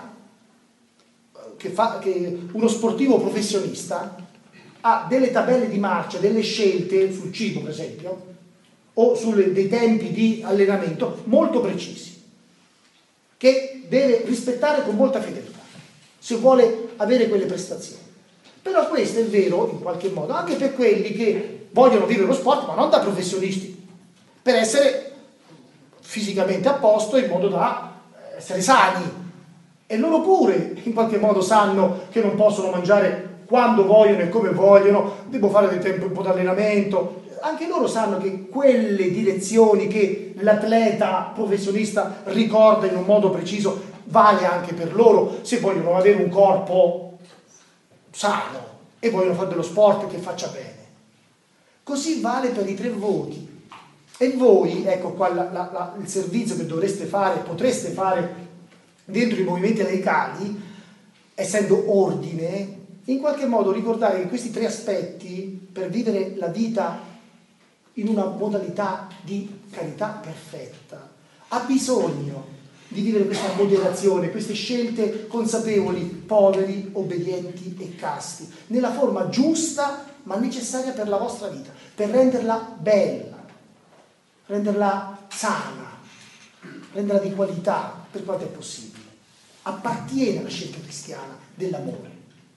uno sportivo professionista ha delle tabelle di marcia, delle scelte sul cibo per esempio, o dei tempi di allenamento molto precisi, che deve rispettare con molta fedeltà se vuole avere quelle prestazioni. Però questo è vero in qualche modo anche per quelli che vogliono vivere lo sport, ma non da professionisti, per essere fisicamente a posto in modo da essere sani. E loro pure in qualche modo sanno che non possono mangiare quando vogliono e come vogliono, devo fare del tempo un po' di allenamento. Anche loro sanno che quelle direzioni che l'atleta professionista ricorda in un modo preciso vale anche per loro se vogliono avere un corpo sano e vogliono fare dello sport che faccia bene. Così vale per i 3 voti. E voi, ecco qua il servizio che dovreste fare, potreste fare dentro i movimenti laicali, essendo ordine, in qualche modo ricordare che questi 3 aspetti, per vivere la vita in una modalità di carità perfetta, ha bisogno di vivere questa moderazione, queste scelte consapevoli, poveri, obbedienti e casti, nella forma giusta ma necessaria per la vostra vita, per renderla bella, renderla sana, renderla di qualità per quanto è possibile. Appartiene alla scelta cristiana dell'amore.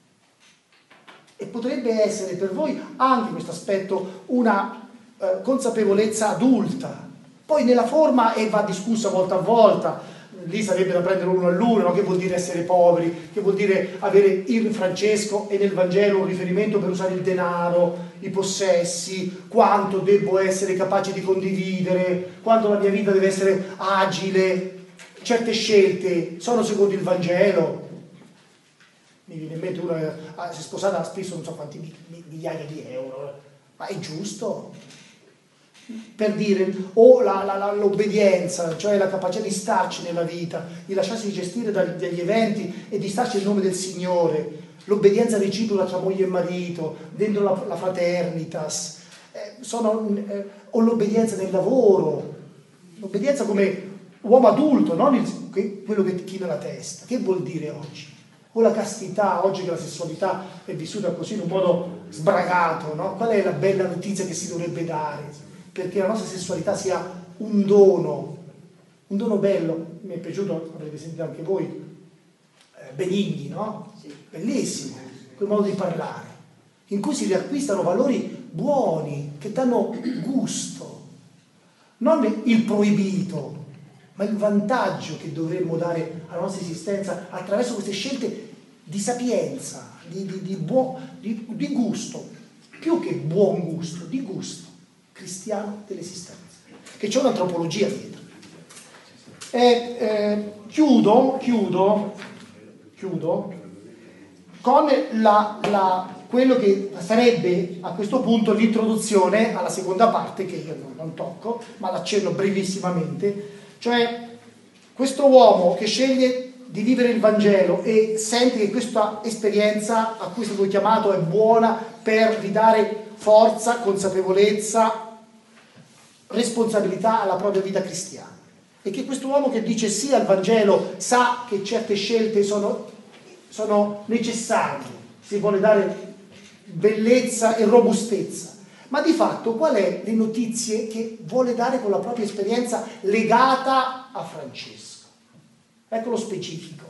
E potrebbe essere per voi anche questo aspetto una consapevolezza adulta. Poi nella forma va discussa volta a volta, lì sarebbe da prendere uno all'uno, no? Che vuol dire essere poveri, che vuol dire avere in Francesco e nel Vangelo un riferimento per usare il denaro, i possessi, quanto devo essere capace di condividere, quanto la mia vita deve essere agile. Certe scelte sono secondo il Vangelo. Mi viene in mente una si è sposata, ha speso non so quanti migliaia di euro, ma è giusto? Per dire, o l'obbedienza, cioè la capacità di starci nella vita, di lasciarsi gestire dagli eventi e di starci nel nome del Signore, l'obbedienza reciproca tra moglie e marito, dentro la fraternitas, o l'obbedienza nel lavoro, l'obbedienza come uomo adulto, non quello che ti china la testa. Che vuol dire oggi? O la castità, oggi che la sessualità è vissuta così in un modo sbragato, no? Qual è la bella notizia che si dovrebbe dare? Perché la nostra sessualità sia un dono bello. Mi è piaciuto, avrete sentito anche voi, Benigni, no? Sì. Bellissimo, quel modo di parlare, in cui si riacquistano valori buoni, che danno gusto, non il proibito, ma il vantaggio che dovremmo dare alla nostra esistenza attraverso queste scelte di sapienza, di gusto, più che buon gusto, di gusto. cristiano dell'esistenza, che c'è un'antropologia dietro. Chiudo con quello che sarebbe a questo punto l'introduzione alla seconda parte, che io non tocco, ma l'accenno brevissimamente, cioè questo uomo che sceglie di vivere il Vangelo e sente che questa esperienza a cui è stato chiamato è buona per ridare forza, consapevolezza, responsabilità alla propria vita cristiana, e che questo uomo che dice sì al Vangelo sa che certe scelte sono necessarie se vuole dare bellezza e robustezza, ma di fatto qual è le notizie che vuole dare con la propria esperienza legata a Francesco? Ecco lo specifico.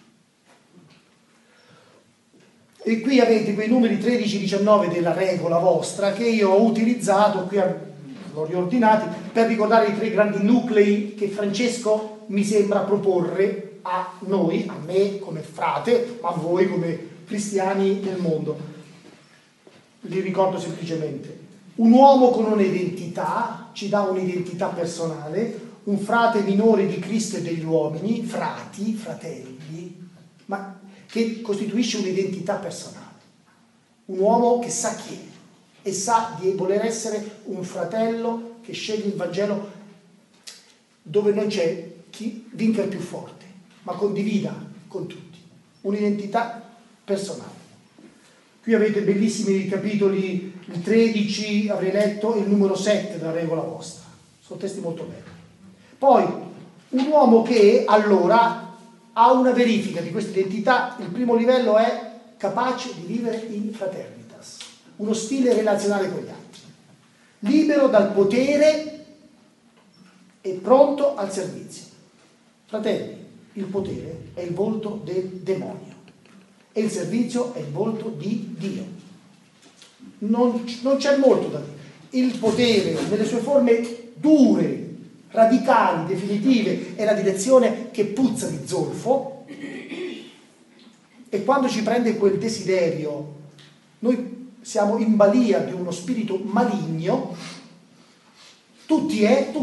E qui avete quei numeri 13-19 della regola vostra che io ho utilizzato, qui l'ho riordinati, per ricordare i 3 grandi nuclei che Francesco mi sembra proporre a noi, a me come frate, ma a voi come cristiani del mondo. Li ricordo semplicemente. Un uomo con un'identità, ci dà un'identità personale, un frate minore di Cristo e degli uomini, frati, fratelli, ma che costituisce un'identità personale. Un uomo che sa chi è e sa di voler essere un fratello che sceglie il Vangelo dove non c'è chi vinca il più forte, ma condivida con tutti. Un'identità personale. Qui avete bellissimi capitoli, il 13 avrei letto e il numero 7 della regola vostra. Sono testi molto belli. Poi, un uomo che allora ha una verifica di questa identità, il primo livello è capace di vivere in fraternitas, uno stile relazionale con gli altri, libero dal potere e pronto al servizio. Fratelli, il potere è il volto del demonio e il servizio è il volto di Dio. Non c'è molto da dire. Il potere nelle sue forme dure, radicali, definitive, è la direzione che puzza di zolfo, e quando ci prende quel desiderio noi siamo in balia di uno spirito maligno, tutti,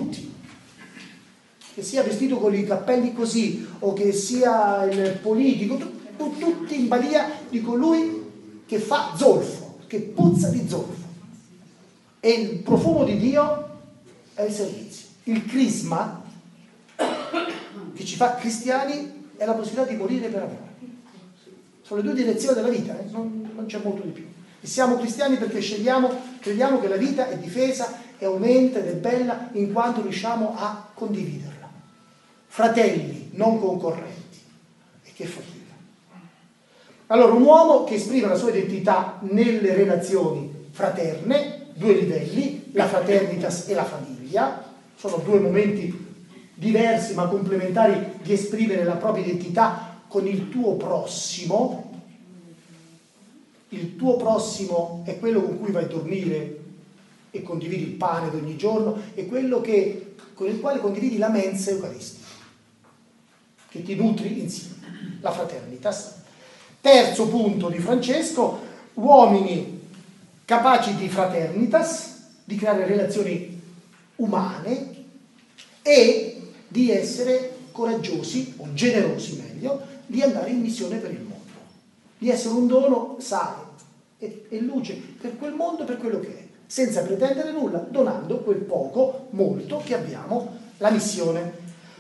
che sia vestito con i cappelli così o che sia il politico, tutti in balia di colui che fa zolfo, che puzza di zolfo, e il profumo di Dio è il servizio. Il crisma che ci fa cristiani è la possibilità di morire per amore. Sono le 2 direzioni della vita, non c'è molto di più. E siamo cristiani perché crediamo che la vita è difesa, è aumenta ed è bella in quanto riusciamo a condividerla. Fratelli, non concorrenti. E che fatica. Allora, un uomo che esprime la sua identità nelle relazioni fraterne, 2 livelli, la fraternitas e la famiglia, sono 2 momenti diversi ma complementari di esprimere la propria identità con il tuo prossimo. Il tuo prossimo è quello con cui vai a dormire e condividi il pane di ogni giorno, è quello con il quale condividi la mensa eucaristica, che ti nutri insieme, la fraternitas. Terzo punto di Francesco: uomini capaci di fraternitas, di creare relazioni umane e di essere coraggiosi, o generosi meglio, di andare in missione per il mondo, di essere un dono sale e luce per quel mondo, per quello che è, senza pretendere nulla, donando quel poco, molto che abbiamo, la missione.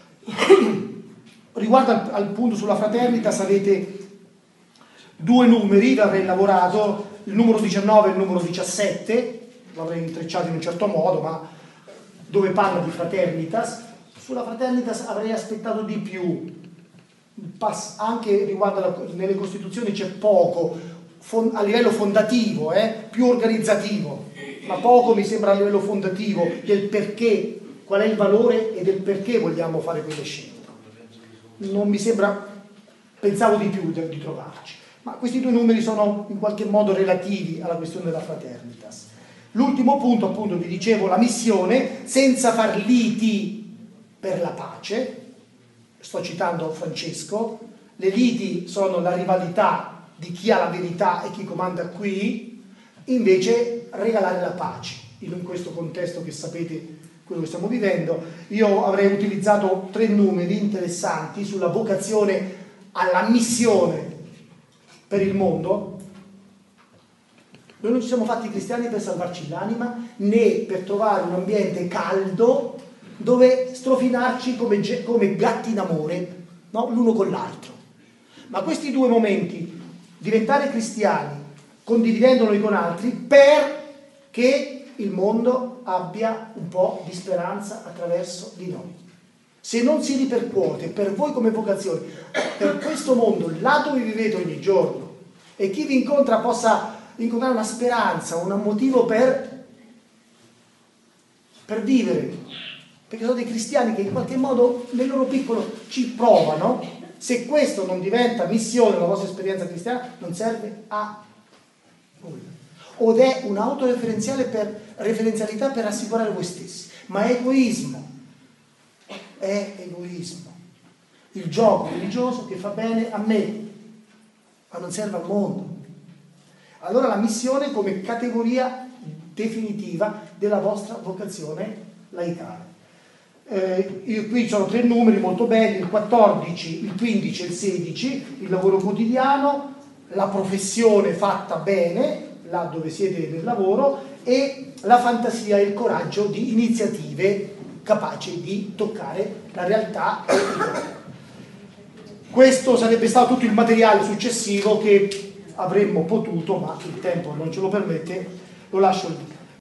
Riguardo al punto sulla fraternitas avete 2 numeri, l'avrei lavorato, il numero 19 e il numero 17, l'avrei intrecciato in un certo modo, ma dove parla di fraternitas. Sulla fraternitas avrei aspettato di più, anche riguardo nelle Costituzioni c'è poco a livello fondativo, più organizzativo, ma poco mi sembra a livello fondativo del perché, qual è il valore e del perché vogliamo fare quelle scelte. Non mi sembra, pensavo di più di trovarci, ma questi 2 numeri sono in qualche modo relativi alla questione della fraternitas. L'ultimo punto, appunto, vi dicevo, la missione, senza far liti per la pace. Sto citando Francesco. Le liti sono la rivalità di chi ha la verità e chi comanda qui, invece regalare la pace. in questo contesto che sapete quello che stiamo vivendo. Io avrei utilizzato 3 numeri interessanti sulla vocazione alla missione per il mondo. Noi non ci siamo fatti cristiani per salvarci l'anima, né per trovare un ambiente caldo dove strofinarci come gatti d'amore, no? L'uno con l'altro. Ma questi 2 momenti, diventare cristiani condividendoli con altri, perché il mondo abbia un po' di speranza attraverso di noi. Se non si ripercuote per voi come vocazione, per questo mondo, là dove vivete ogni giorno, e chi vi incontra possa incontrare una speranza, un motivo per vivere, perché sono dei cristiani che in qualche modo nel loro piccolo ci provano. Se questo non diventa missione, la vostra esperienza cristiana non serve a nulla. Od è un'autoreferenzialità per assicurare voi stessi, ma è egoismo. È egoismo. Il gioco religioso che fa bene a me, ma non serve al mondo. Allora la missione come categoria definitiva della vostra vocazione laicale. Qui ci sono 3 numeri molto belli, il 14, il 15 e il 16, il lavoro quotidiano, la professione fatta bene, là dove siete nel lavoro, e la fantasia e il coraggio di iniziative capaci di toccare la realtà. Questo sarebbe stato tutto il materiale successivo che avremmo potuto, ma il tempo non ce lo permette, lo lascio lì.